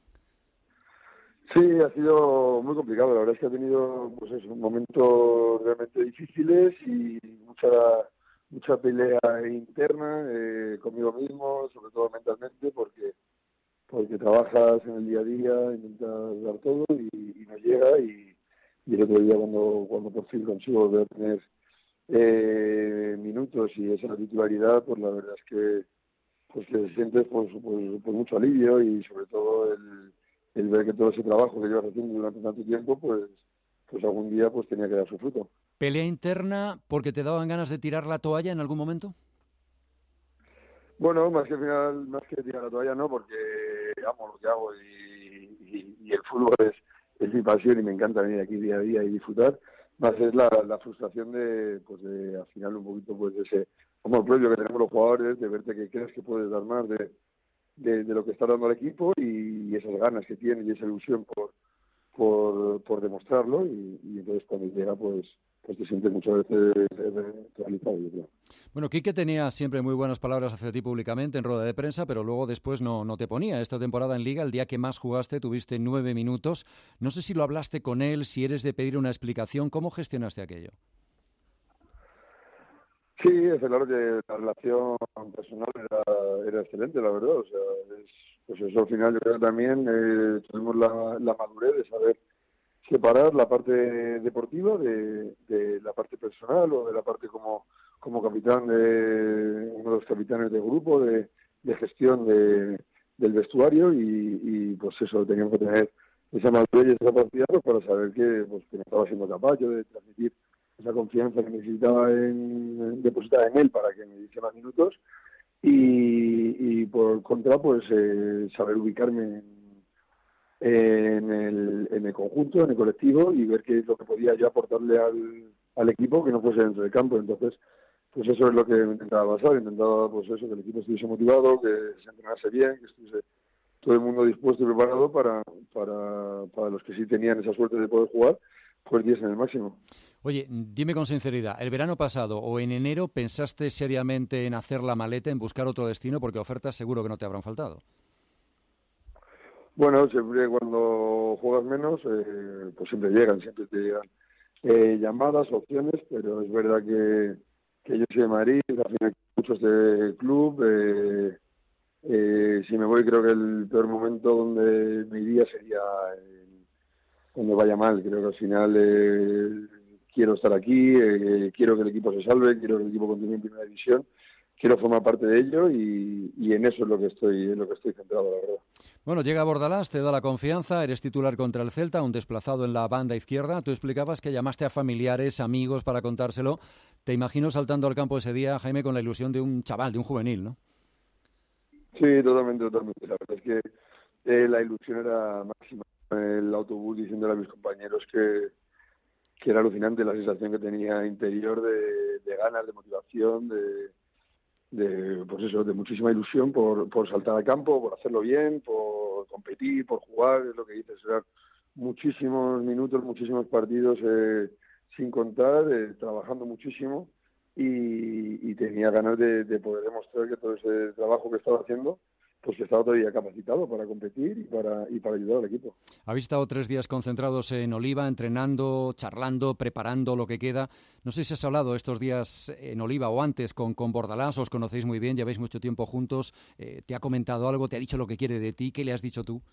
Sí, ha sido muy complicado. La verdad es que ha tenido momentos realmente difíciles y mucha pelea interna conmigo mismo, sobre todo mentalmente, porque trabajas en el día a día, intentas dar todo y no llega. Y el otro día cuando por fin consigo volver a tener minutos y esa titularidad, pues la verdad es que se siente pues mucho alivio y sobre todo el ver que todo ese trabajo que llevas haciendo durante tanto tiempo, pues algún día pues tenía que dar su fruto. ¿Pelea interna porque te daban ganas de tirar la toalla en algún momento? Bueno, más que tirar la toalla no, porque amo lo que hago y el fútbol es mi pasión y me encanta venir aquí día a día y disfrutar. Más es la frustración de al final un poquito de ese amor propio que tenemos los jugadores, de verte que crees que puedes dar más de lo que está dando el equipo y esas ganas que tienes y esa ilusión por demostrarlo y entonces cuando llega pues te sientes muchas veces realizado, yo creo. Bueno, Quique tenía siempre muy buenas palabras hacia ti públicamente en rueda de prensa, pero luego después no te ponía. Esta temporada en Liga, el día que más jugaste, tuviste 9 minutos. No sé si lo hablaste con él, si eres de pedir una explicación. ¿Cómo gestionaste aquello? Sí, es claro que la relación personal era excelente, la verdad. O sea, pues eso al final yo creo que también tuvimos la madurez de saber separar la parte deportiva de la parte personal o de la parte como capitán de uno de los capitanes del grupo de gestión del vestuario y pues eso, teníamos que tener esa madurez y esa capacidad para saber que no estaba siendo capaz yo de transmitir esa confianza que necesitaba depositar en él para que me diese más minutos y por contra pues saber ubicarme en el conjunto, en el colectivo y ver qué es lo que podía yo aportarle al equipo que no fuese dentro del campo. Entonces, pues eso es lo que me intentaba pasar. Intentaba pues eso, que el equipo estuviese motivado, que se entrenase bien, que estuviese todo el mundo dispuesto y preparado para los que sí tenían esa suerte de poder jugar, pues diesen el máximo. Oye, dime con sinceridad, ¿el verano pasado o en enero pensaste seriamente en hacer la maleta, en buscar otro destino? Porque ofertas seguro que no te habrán faltado. Bueno, siempre cuando juegas menos, pues siempre te llegan llamadas, opciones, pero es verdad que yo soy de Madrid, al final mucho este club. Si me voy, creo que el peor momento donde me iría sería cuando vaya mal. Creo que al final quiero estar aquí, quiero que el equipo se salve, quiero que el equipo continúe en primera división. Quiero formar parte de ello y en eso es lo que estoy centrado, la verdad. Bueno, llega Bordalás, te da la confianza, eres titular contra el Celta, un desplazado en la banda izquierda. Tú explicabas que llamaste a familiares, amigos para contárselo. Te imagino saltando al campo ese día, Jaime, con la ilusión de un chaval, de un juvenil, ¿no? Sí, totalmente. La verdad es que la ilusión era máxima. El autobús diciéndole a mis compañeros que era alucinante la sensación que tenía interior de ganas, de motivación, pues eso, de muchísima ilusión por saltar al campo, por hacerlo bien, por competir, por jugar, es lo que dices, eran muchísimos minutos, muchísimos partidos sin contar, trabajando muchísimo y tenía ganas de poder demostrar que todo ese trabajo que estaba haciendo pues que estaba todavía capacitado para competir y para ayudar al equipo. Habéis estado 3 días concentrados en Oliva, entrenando, charlando, preparando lo que queda. No sé si has hablado estos días en Oliva o antes con Bordalás, os conocéis muy bien, lleváis mucho tiempo juntos. ¿Te ha comentado algo? ¿Te ha dicho lo que quiere de ti? ¿Qué le has dicho tú?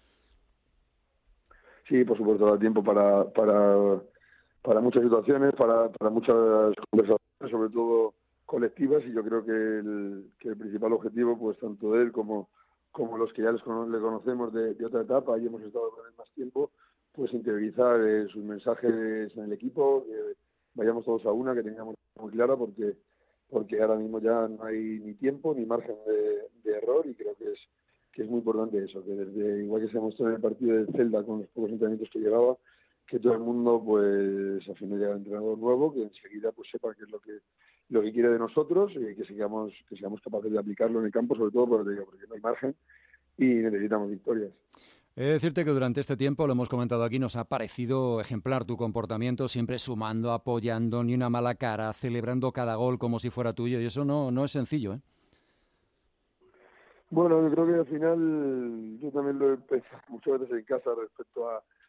Sí, por supuesto, da tiempo para muchas situaciones, para muchas conversaciones, sobre todo colectivas, y yo creo que el principal objetivo, pues tanto él como los que ya le conocemos de otra etapa y hemos estado con él más tiempo, pues interiorizar sus mensajes en el equipo, que vayamos todos a una, que tengamos muy clara, porque ahora mismo ya no hay ni tiempo ni margen de error, y creo que es muy importante eso, que desde igual que se mostró en el partido de Celta con los pocos entrenamientos que llevaba, que todo el mundo, pues al final llega el entrenador nuevo, que enseguida pues sepa qué es lo que quiere de nosotros, y que seamos capaces de aplicarlo en el campo, sobre todo porque no hay margen y necesitamos victorias. He de decirte que durante este tiempo, lo hemos comentado aquí, nos ha parecido ejemplar tu comportamiento, siempre sumando, apoyando, ni una mala cara, celebrando cada gol como si fuera tuyo, y eso no es sencillo, ¿eh? Bueno, yo creo que al final yo también lo he pensado muchas veces en casa respecto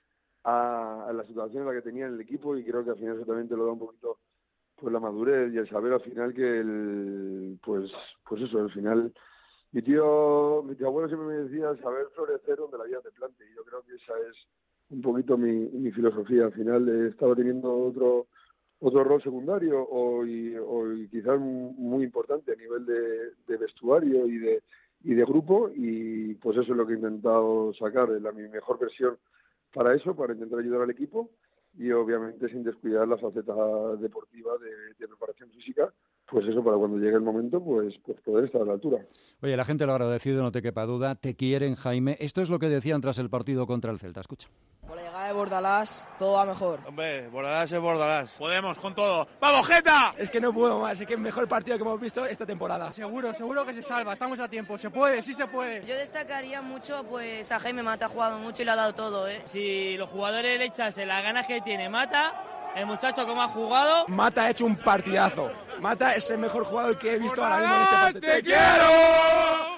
a la situación en la que tenía en el equipo, y creo que al final eso también te lo da un poquito pues la madurez y el saber al final que pues eso, al final mi tío abuelo siempre me decía saber florecer donde la vida te plante, y yo creo que esa es un poquito mi filosofía. Al final estaba teniendo otro rol secundario o quizás muy importante a nivel de vestuario y de grupo, y pues eso es lo que he intentado sacar, mi mejor versión para eso, para intentar ayudar al equipo, y obviamente sin descuidar la faceta deportiva de preparación física, pues eso, para cuando llegue el momento, pues poder estar a la altura. Oye, la gente lo ha agradecido, no te quepa duda, te quieren, Jaime. Esto es lo que decían tras el partido contra el Celta, escucha. Con la llegada de Bordalás, todo va mejor. Hombre, Bordalás es Bordalás. Podemos con todo. ¡Vamos, Jeta! Es que no puedo más, es que es el mejor partido que hemos visto esta temporada. Seguro que se salva, estamos a tiempo. Se puede, sí se puede. Yo destacaría mucho pues a Jaime Mata, ha jugado mucho y le ha dado todo, ¿eh? Si los jugadores le echasen las ganas que tiene Mata, el muchacho como ha jugado... Mata ha hecho un partidazo. Mata es el mejor jugador que he visto ahora mismo en este partido. ¡Te quiero!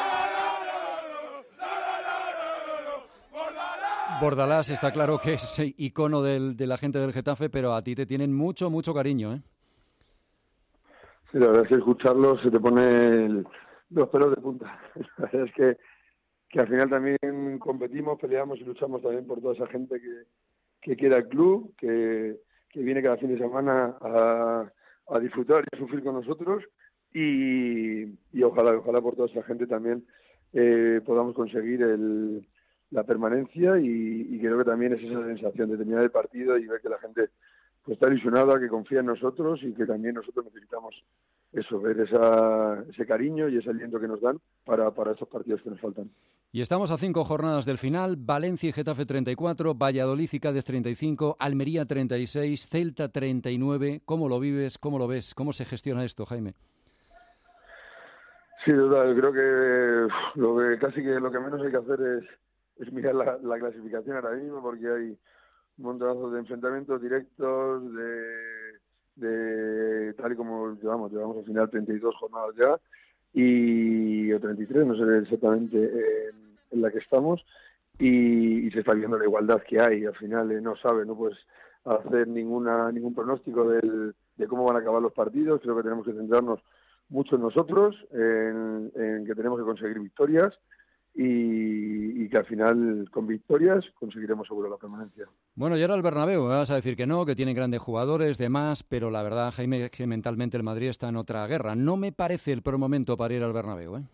Bordalás está claro que es icono de la gente del Getafe, pero a ti te tienen mucho cariño, ¿eh? Sí, la verdad es que escucharlo se te pone los pelos de punta. La verdad es que al final también competimos, peleamos y luchamos también por toda esa gente que quiere al club, que viene cada fin de semana a disfrutar y a sufrir con nosotros, y ojalá por toda esa gente también podamos conseguir la permanencia, y creo que también es esa sensación de terminar el partido y ver que la gente pues está ilusionada, que confía en nosotros, y que también nosotros necesitamos eso, ver ese cariño y ese aliento que nos dan para estos partidos que nos faltan. Y estamos a 5 jornadas del final. Valencia y Getafe 34, Valladolid y Cádiz 35, Almería 36, Celta 39. ¿Cómo lo vives? ¿Cómo lo ves? ¿Cómo se gestiona esto, Jaime? Sí, yo creo que lo que menos hay que hacer es mirar la clasificación ahora mismo, porque hay un montonazo de enfrentamientos directos, de tal y como llevamos al final 32 jornadas ya, o 33, no sé exactamente en la que estamos, y se está viendo la igualdad que hay. Al final no puedes hacer ningún pronóstico de cómo van a acabar los partidos. Creo que tenemos que centrarnos mucho en nosotros, en que tenemos que conseguir victorias, y que al final con victorias conseguiremos seguro la permanencia. Bueno, y ahora el Bernabéu, me vas a decir que no, que tienen grandes jugadores, demás, pero la verdad, Jaime, es que mentalmente el Madrid está en otra guerra. No me parece el peor momento para ir al Bernabéu, ¿eh?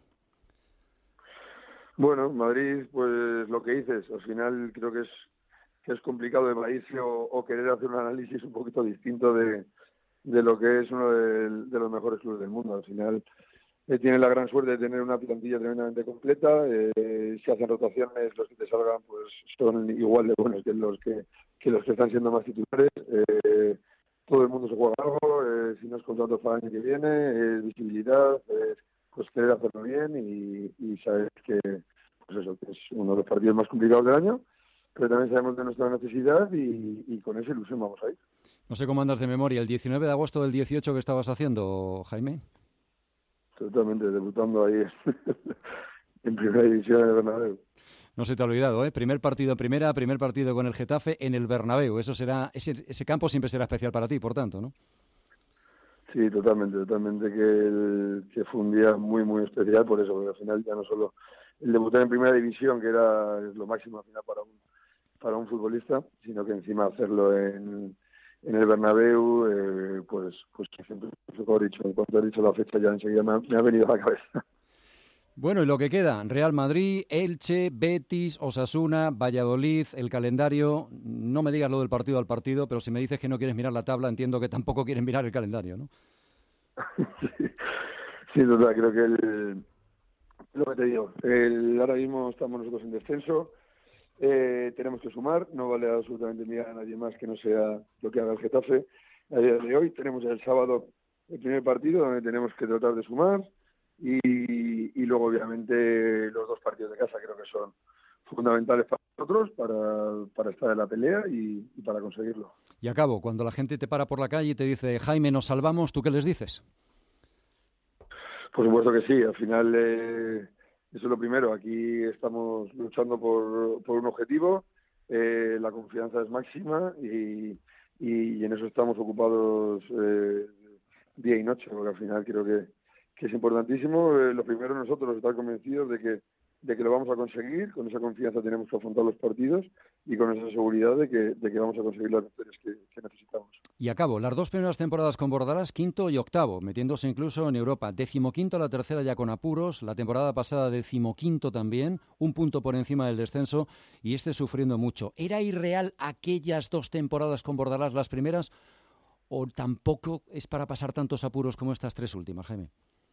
Bueno, Madrid, pues lo que dices, al final creo que es complicado evadirse o querer hacer un análisis un poquito distinto de lo que es uno de los mejores clubes del mundo. Al final tiene la gran suerte de tener una plantilla tremendamente completa. Si hacen rotaciones, los que te salgan pues son igual de buenos que los que están siendo más titulares. Todo el mundo se juega algo. Si no es contrato para el año que viene, es visibilidad, pues querer hacerlo bien, y sabes que pues eso, que es uno de los partidos más complicados del año, pero también sabemos de nuestra necesidad, y con esa ilusión vamos a ir. No sé cómo andas de memoria, el 19 de agosto del 18, ¿qué estabas haciendo, Jaime? Totalmente, debutando ahí en primera división en el Bernabéu. No se te ha olvidado, ¿eh? Primer partido en primera, primer partido con el Getafe en el Bernabéu. Eso será, ese campo siempre será especial para ti, por tanto, ¿no? Sí, totalmente, que fue un día muy, muy especial por eso, porque al final ya no solo el debutar en primera división, que era lo máximo al final para un futbolista, sino que encima hacerlo en el Bernabéu, pues siempre, como he dicho, en cuanto he dicho la fecha ya enseguida me ha venido a la cabeza. Bueno, y lo que queda, Real Madrid, Elche, Betis, Osasuna, Valladolid, el calendario. No me digas lo del partido al partido, pero si me dices que no quieres mirar la tabla, entiendo que tampoco quieres mirar el calendario, ¿no? Sí, total, creo que lo que te digo, ahora mismo estamos nosotros en descenso, tenemos que sumar, no vale absolutamente mirar a nadie más que no sea lo que haga el Getafe. A día de hoy tenemos el sábado el primer partido donde tenemos que tratar de sumar. Y luego obviamente los 2 partidos de casa creo que son fundamentales para nosotros, para estar en la pelea y para conseguirlo. Y acabo, cuando la gente te para por la calle y te dice, Jaime, nos salvamos, ¿tú qué les dices? Por supuesto que sí, al final eso es lo primero, aquí estamos luchando por un objetivo, la confianza es máxima y en eso estamos ocupados día y noche, porque al final creo que es importantísimo. Lo primero, nosotros estar convencidos de que lo vamos a conseguir. Con esa confianza tenemos que afrontar los partidos y con esa seguridad de que vamos a conseguir las victorias que necesitamos. Y acabo, las 2 primeras temporadas con Bordalás, 5º y 8º, metiéndose incluso en Europa. 15º la tercera ya con apuros, la temporada pasada 15º también, 1 punto por encima del descenso y sufriendo mucho. ¿Era irreal aquellas 2 temporadas con Bordalás, las primeras, o tampoco es para pasar tantos apuros como estas 3 últimas, Jaime?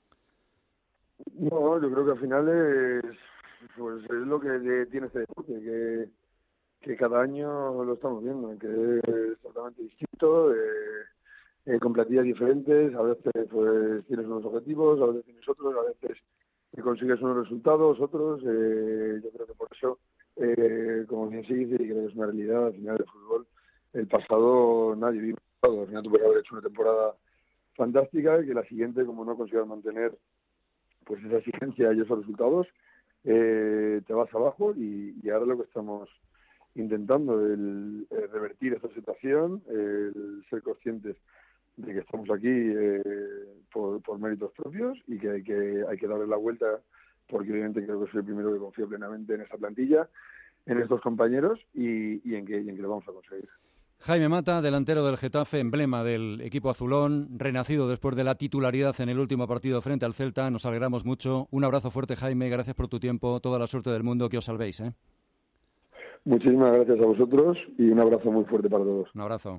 No, yo creo que al final es lo que tiene este deporte, que cada año lo estamos viendo, que es totalmente distinto, con plantillas diferentes, a veces pues tienes unos objetivos, a veces tienes otros, a veces consigues unos resultados, otros. Yo creo que por eso, como bien se dice, y creo que es una realidad, al final del fútbol, el pasado nadie vive el pasado. Al final tú puedes haber hecho una temporada fantástica y que la siguiente, como no consigas mantener pues esa exigencia y esos resultados, te vas abajo y ahora lo que estamos intentando es revertir esta situación, el ser conscientes de que estamos aquí por méritos propios y que hay que darle la vuelta, porque obviamente creo que soy el primero que confío plenamente en esta plantilla, en estos compañeros y en que lo vamos a conseguir. Jaime Mata, delantero del Getafe, emblema del equipo azulón, renacido después de la titularidad en el último partido frente al Celta. Nos alegramos mucho. Un abrazo fuerte, Jaime. Gracias por tu tiempo. Toda la suerte del mundo. Que os salvéis, ¿eh? Muchísimas gracias a vosotros y un abrazo muy fuerte para todos. Un abrazo.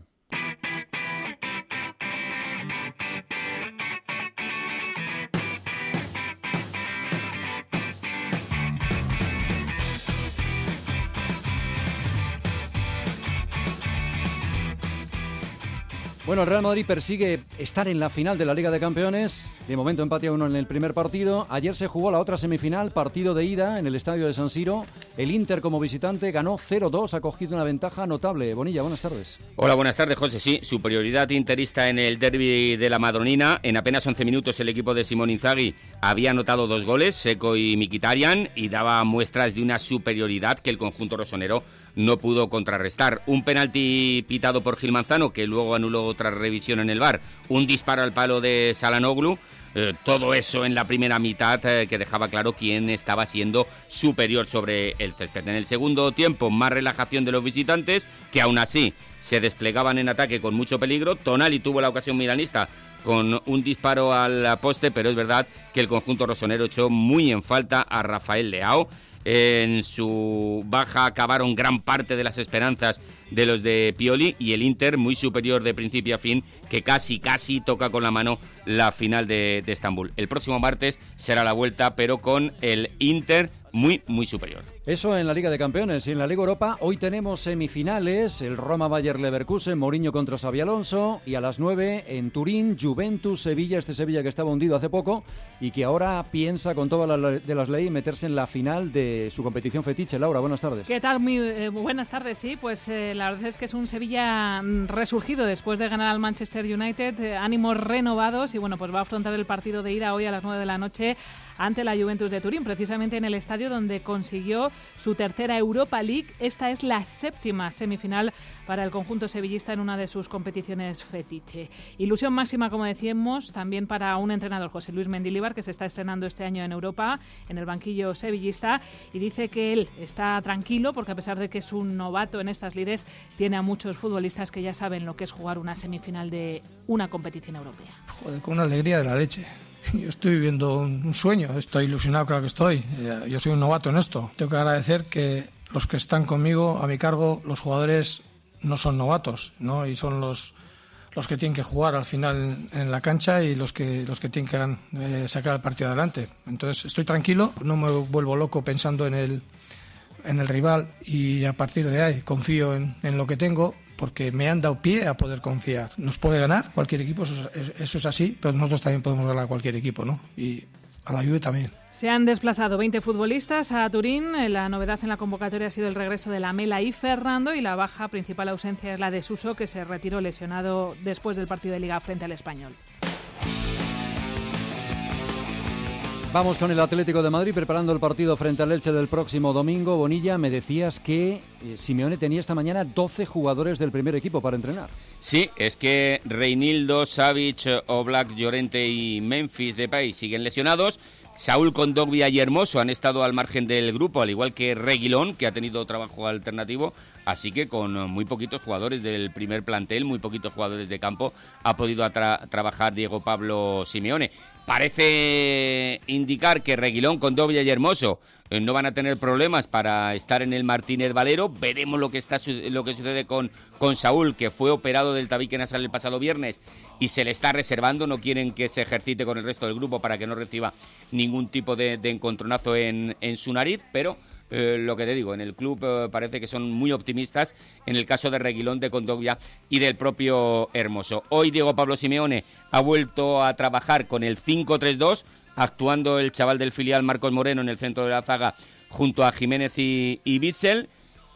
Bueno, el Real Madrid persigue estar en la final de la Liga de Campeones. De momento empate a 1 en el primer partido. Ayer se jugó la otra semifinal, partido de ida en el estadio de San Siro. El Inter como visitante ganó 0-2, ha cogido una ventaja notable. Bonilla, buenas tardes. Hola, buenas tardes, José. Sí, superioridad interista en el derbi de la Madronina. En apenas 11 minutos el equipo de Simón Inzaghi había anotado 2 goles, Seco y Mkhitaryan, y daba muestras de una superioridad que el conjunto rosonero no pudo contrarrestar. Un penalti pitado por Gil Manzano, que luego anuló otra revisión en el VAR. Un disparo al palo de Çalhanoğlu. Todo eso en la primera mitad que dejaba claro quién estaba siendo superior sobre el césped. En el segundo tiempo, más relajación de los visitantes, que aún así se desplegaban en ataque con mucho peligro. Tonali tuvo la ocasión milanista con un disparo al poste, pero es verdad que el conjunto rosonero echó muy en falta a Rafael Leao. En su baja acabaron gran parte de las esperanzas de los de Pioli, y el Inter muy superior de principio a fin, que casi toca con la mano la final de Estambul. El próximo martes será la vuelta, pero con el Inter muy superior. Eso en la Liga de Campeones. Y en la Liga Europa hoy tenemos semifinales, el Roma-Bayer Leverkusen, Mourinho contra Xabi Alonso, y a las 9 en Turín, Juventus-Sevilla, este Sevilla que estaba hundido hace poco y que ahora piensa con todas las leyes meterse en la final de su competición fetiche. Laura, buenas tardes. ¿Qué tal? Muy buenas tardes, sí, pues la verdad es que es un Sevilla resurgido después de ganar al Manchester United, ánimos renovados, y bueno, pues va a afrontar el partido de ida hoy a las 9 de la noche ante la Juventus de Turín, precisamente en el estadio donde consiguió su tercera Europa League. Esta es la 7ª semifinal para el conjunto sevillista en una de sus competiciones fetiche. Ilusión máxima, como decíamos, también para un entrenador, José Luis Mendilibar, que se está estrenando este año en Europa, en el banquillo sevillista, y dice que él está tranquilo porque, a pesar de que es un novato en estas lides, tiene a muchos futbolistas que ya saben lo que es jugar una semifinal de una competición europea. Joder, con una alegría de la leche. Yo estoy viviendo un sueño, estoy ilusionado, claro que estoy. Yo soy un novato en esto. Tengo que agradecer que los que están conmigo, a mi cargo, los jugadores no son novatos, ¿no? Y son los que tienen que jugar al final en la cancha y los que tienen que sacar el partido adelante. Entonces estoy tranquilo, no me vuelvo loco pensando en el rival, y a partir de ahí confío en lo que tengo, porque me han dado pie a poder confiar. Nos puede ganar cualquier equipo, eso es así, pero nosotros también podemos ganar a cualquier equipo, ¿no? Y a la Juve también. Se han desplazado 20 futbolistas a Turín. La novedad en la convocatoria ha sido el regreso de Lamela y Fernando, y la baja principal ausencia es la de Suso, que se retiró lesionado después del partido de Liga frente al Español. Vamos con el Atlético de Madrid preparando el partido frente al Elche del próximo domingo. Bonilla, me decías que Simeone tenía esta mañana 12 jugadores del primer equipo para entrenar. Sí, es que Reinildo, Savic, Oblak, Llorente y Memphis Depay siguen lesionados. Saúl, Kondogbia y Hermoso han estado al margen del grupo, al igual que Reguilón, que ha tenido trabajo alternativo. Así que con muy poquitos jugadores del primer plantel, muy poquitos jugadores de campo, ha podido trabajar Diego Pablo Simeone. Parece indicar que Reguilón, Kondogbia y Hermoso no van a tener problemas para estar en el Martínez Valero. Veremos lo que sucede con Saúl, que fue operado del tabique nasal el pasado viernes y se le está reservando. No quieren que se ejercite con el resto del grupo para que no reciba ningún tipo de encontronazo en su nariz, pero lo que te digo, en el club parece que son muy optimistas en el caso de Reguilón, de Kondogbia y del propio Hermoso. Hoy Diego Pablo Simeone ha vuelto a trabajar con el 5-3-2, actuando el chaval del filial Marcos Moreno en el centro de la zaga junto a Jiménez y Witsel,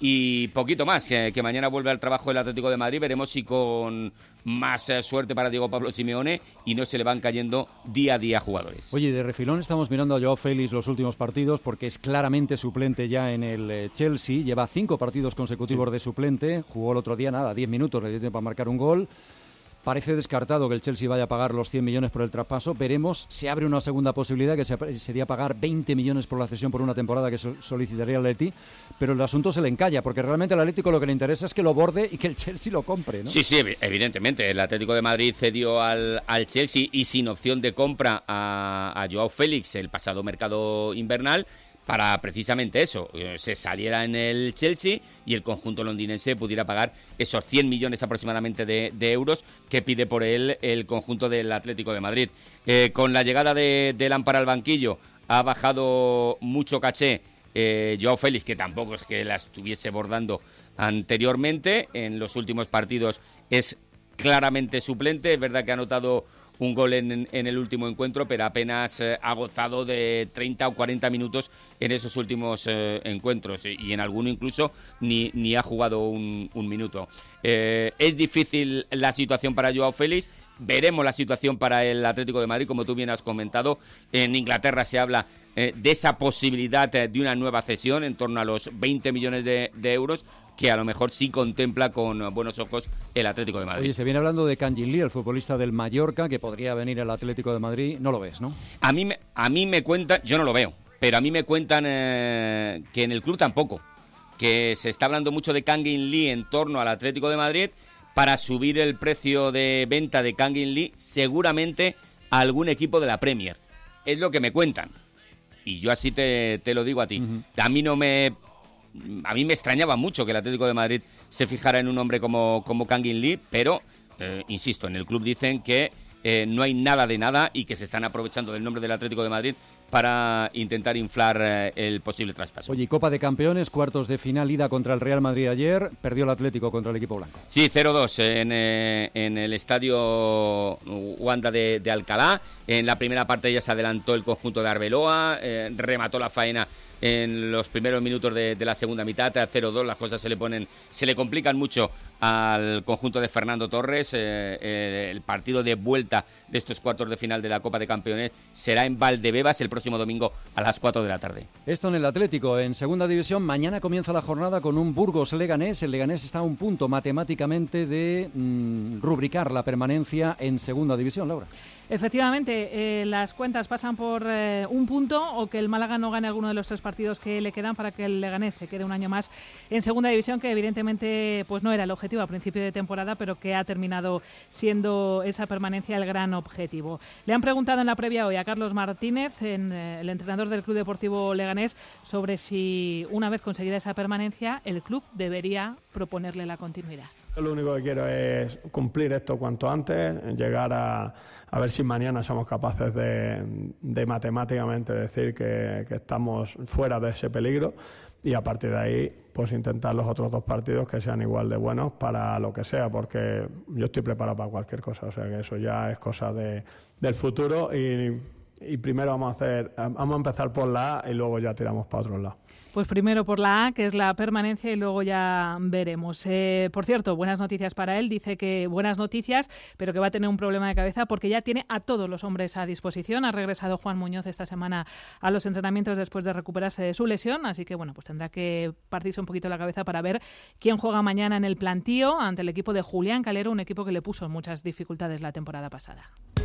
y poquito más, que mañana vuelve al trabajo el Atlético de Madrid. Veremos si con más suerte para Diego Pablo Simeone y no se le van cayendo día a día jugadores. Oye, de refilón estamos mirando a Joao Félix los últimos partidos, porque es claramente suplente ya en el Chelsea. Lleva 5 partidos consecutivos de suplente. Jugó el otro día, 10 minutos, le dio tiempo a marcar un gol. Parece descartado que el Chelsea vaya a pagar los 100 millones por el traspaso. Veremos. Se abre una segunda posibilidad, que sería pagar 20 millones por la cesión por una temporada, que solicitaría el Atleti. Pero el asunto se le encalla, porque realmente al Atlético lo que le interesa es que lo borde y que el Chelsea lo compre, ¿no? Sí, evidentemente. El Atlético de Madrid cedió al Chelsea, y sin opción de compra a Joao Félix el pasado mercado invernal, para precisamente eso, se saliera en el Chelsea y el conjunto londinense pudiera pagar esos 100 millones aproximadamente de euros que pide por él el conjunto del Atlético de Madrid. Con la llegada de Lampard al banquillo ha bajado mucho caché Joao Félix, que tampoco es que la estuviese bordando anteriormente. En los últimos partidos es claramente suplente. Es verdad que ha anotado un gol en el último encuentro, pero apenas ha gozado de 30 o 40 minutos en esos últimos encuentros, y en alguno incluso ni ha jugado un minuto. Es difícil la situación para Joao Félix. Veremos la situación para el Atlético de Madrid, como tú bien has comentado. En Inglaterra se habla de esa posibilidad de una nueva cesión en torno a los 20 millones de euros, que a lo mejor sí contempla con buenos ojos el Atlético de Madrid. Oye, se viene hablando de Kangin Lee, el futbolista del Mallorca, que podría venir al Atlético de Madrid. No lo ves, ¿no? A mí me cuentan, yo no lo veo, pero a mí me cuentan que en el club tampoco, que se está hablando mucho de Kangin Lee en torno al Atlético de Madrid para subir el precio de venta de Kangin Lee, seguramente a algún equipo de la Premier. Es lo que me cuentan. Y yo así te lo digo a ti. Uh-huh. A mí me extrañaba mucho que el Atlético de Madrid se fijara en un hombre como Kangin Lee, pero, insisto, en el club dicen que no hay nada de nada y que se están aprovechando del nombre del Atlético de Madrid para intentar inflar el posible traspaso. Oye, Copa de Campeones, cuartos de final, ida contra el Real Madrid ayer, perdió el Atlético contra el equipo blanco. Sí, 0-2 en el estadio Wanda de Alcalá. En la primera parte ya se adelantó el conjunto de Arbeloa, remató la faena en los primeros minutos de la segunda mitad, 0-2, las cosas se le complican mucho al conjunto de Fernando Torres. El partido de vuelta de estos cuartos de final de la Copa de Campeones será en Valdebebas el próximo domingo a las 4 de la tarde. Esto en el Atlético. En segunda división, mañana comienza la jornada con un Burgos-Leganés. El Leganés está a un punto matemáticamente de rubricar la permanencia en segunda división, Laura. Efectivamente, las cuentas pasan por un punto, o que el Málaga no gane alguno de los 3 partidos que le quedan para que el Leganés se quede un año más en segunda división, que evidentemente pues no era el objetivo a principio de temporada, pero que ha terminado siendo esa permanencia el gran objetivo. Le han preguntado en la previa hoy a Carlos Martínez, el entrenador del Club Deportivo Leganés, sobre si una vez conseguida esa permanencia el club debería proponerle la continuidad. Yo lo único que quiero es cumplir esto cuanto antes, llegar a ver si mañana somos capaces de matemáticamente decir que estamos fuera de ese peligro, y a partir de ahí pues intentar los otros 2 partidos que sean igual de buenos para lo que sea, porque yo estoy preparado para cualquier cosa, o sea que eso ya es cosa del futuro, y primero vamos a empezar por la A y luego ya tiramos para otro lado. Pues primero por la A, que es la permanencia, y luego ya veremos. Por cierto, buenas noticias para él. Dice que buenas noticias, pero que va a tener un problema de cabeza porque ya tiene a todos los hombres a disposición. Ha regresado Juan Muñoz esta semana a los entrenamientos después de recuperarse de su lesión, así que bueno, pues tendrá que partirse un poquito la cabeza para ver quién juega mañana en el plantío ante el equipo de Julián Calero, un equipo que le puso muchas dificultades la temporada pasada.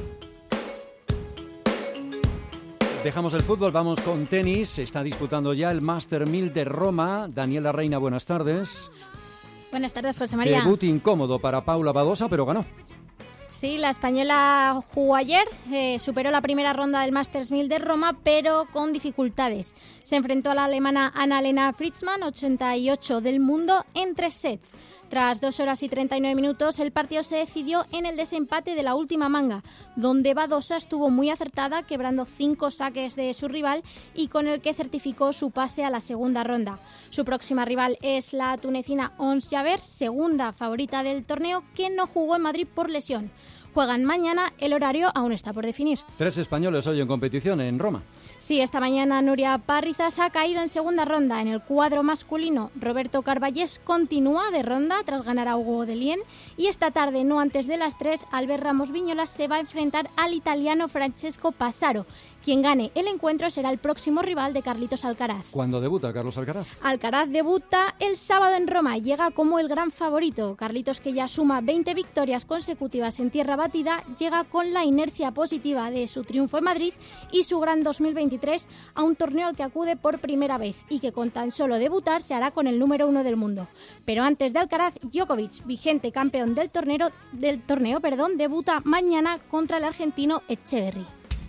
Dejamos el fútbol, vamos con tenis. Se está disputando ya el Master 1000 de Roma. Daniela Reina, buenas tardes. Buenas tardes, José María. Debut incómodo para Paula Badosa, pero ganó. Sí, la española jugó ayer, superó la primera ronda del Masters 1000 de Roma, pero con dificultades. Se enfrentó a la alemana Annalena Fritzmann, 88 del mundo, en 3 sets. Tras 2 horas y 39 minutos, el partido se decidió en el desempate de la última manga, donde Badosa estuvo muy acertada, quebrando 5 saques de su rival y con el que certificó su pase a la segunda ronda. Su próxima rival es la tunecina Ons Jabeur, segunda favorita del torneo, que no jugó en Madrid por lesión. Juegan mañana, el horario aún está por definir. 3 españoles hoy en competición en Roma. Sí, esta mañana Nuria Parrizas ha caído en segunda ronda. En el cuadro masculino, Roberto Carballés continúa de ronda tras ganar a Hugo Delien, y esta tarde, no antes de las 3, Albert Ramos Viñolas se va a enfrentar al italiano Francesco Passaro. Quien gane el encuentro será el próximo rival de Carlitos Alcaraz. ¿Cuándo debuta Carlos Alcaraz? Alcaraz debuta el sábado en Roma, llega como el gran favorito. Carlitos, que ya suma 20 victorias consecutivas en tierra batida, llega con la inercia positiva de su triunfo en Madrid y su gran 2023 a un torneo al que acude por primera vez, y que con tan solo debutar se hará con el número 1 del mundo. Pero antes de Alcaraz, Djokovic, vigente campeón del torneo, debuta mañana contra el argentino Etcheverry.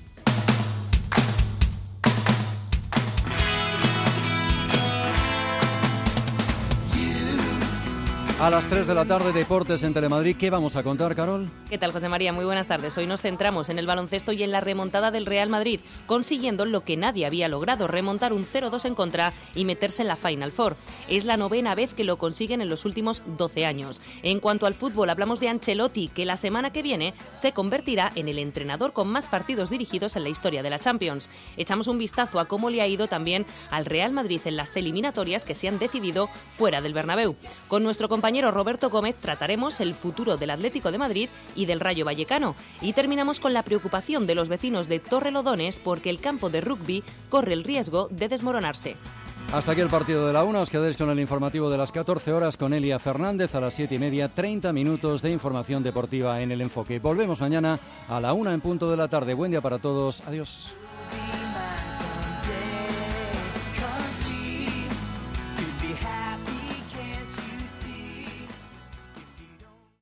A las 3 de la tarde, Deportes en Telemadrid. ¿Qué vamos a contar, Carol? ¿Qué tal, José María? Muy buenas tardes. Hoy nos centramos en el baloncesto y en la remontada del Real Madrid, consiguiendo lo que nadie había logrado, remontar un 0-2 en contra y meterse en la Final Four. Es la 9ª vez que lo consiguen en los últimos 12 años. En cuanto al fútbol, hablamos de Ancelotti, que la semana que viene se convertirá en el entrenador con más partidos dirigidos en la historia de la Champions. Echamos un vistazo a cómo le ha ido también al Real Madrid en las eliminatorias que se han decidido fuera del Bernabéu. Con nuestro compañero Roberto Gómez trataremos el futuro del Atlético de Madrid y del Rayo Vallecano, y terminamos con la preocupación de los vecinos de Torrelodones porque el campo de rugby corre el riesgo de desmoronarse. Hasta aquí el partido de la 1. Os quedáis con el informativo de las 14 horas con Elia Fernández. A las 7:30, 30 minutos de información deportiva en El Enfoque. Volvemos mañana a la 1 en punto de la tarde. Buen día para todos. Adiós.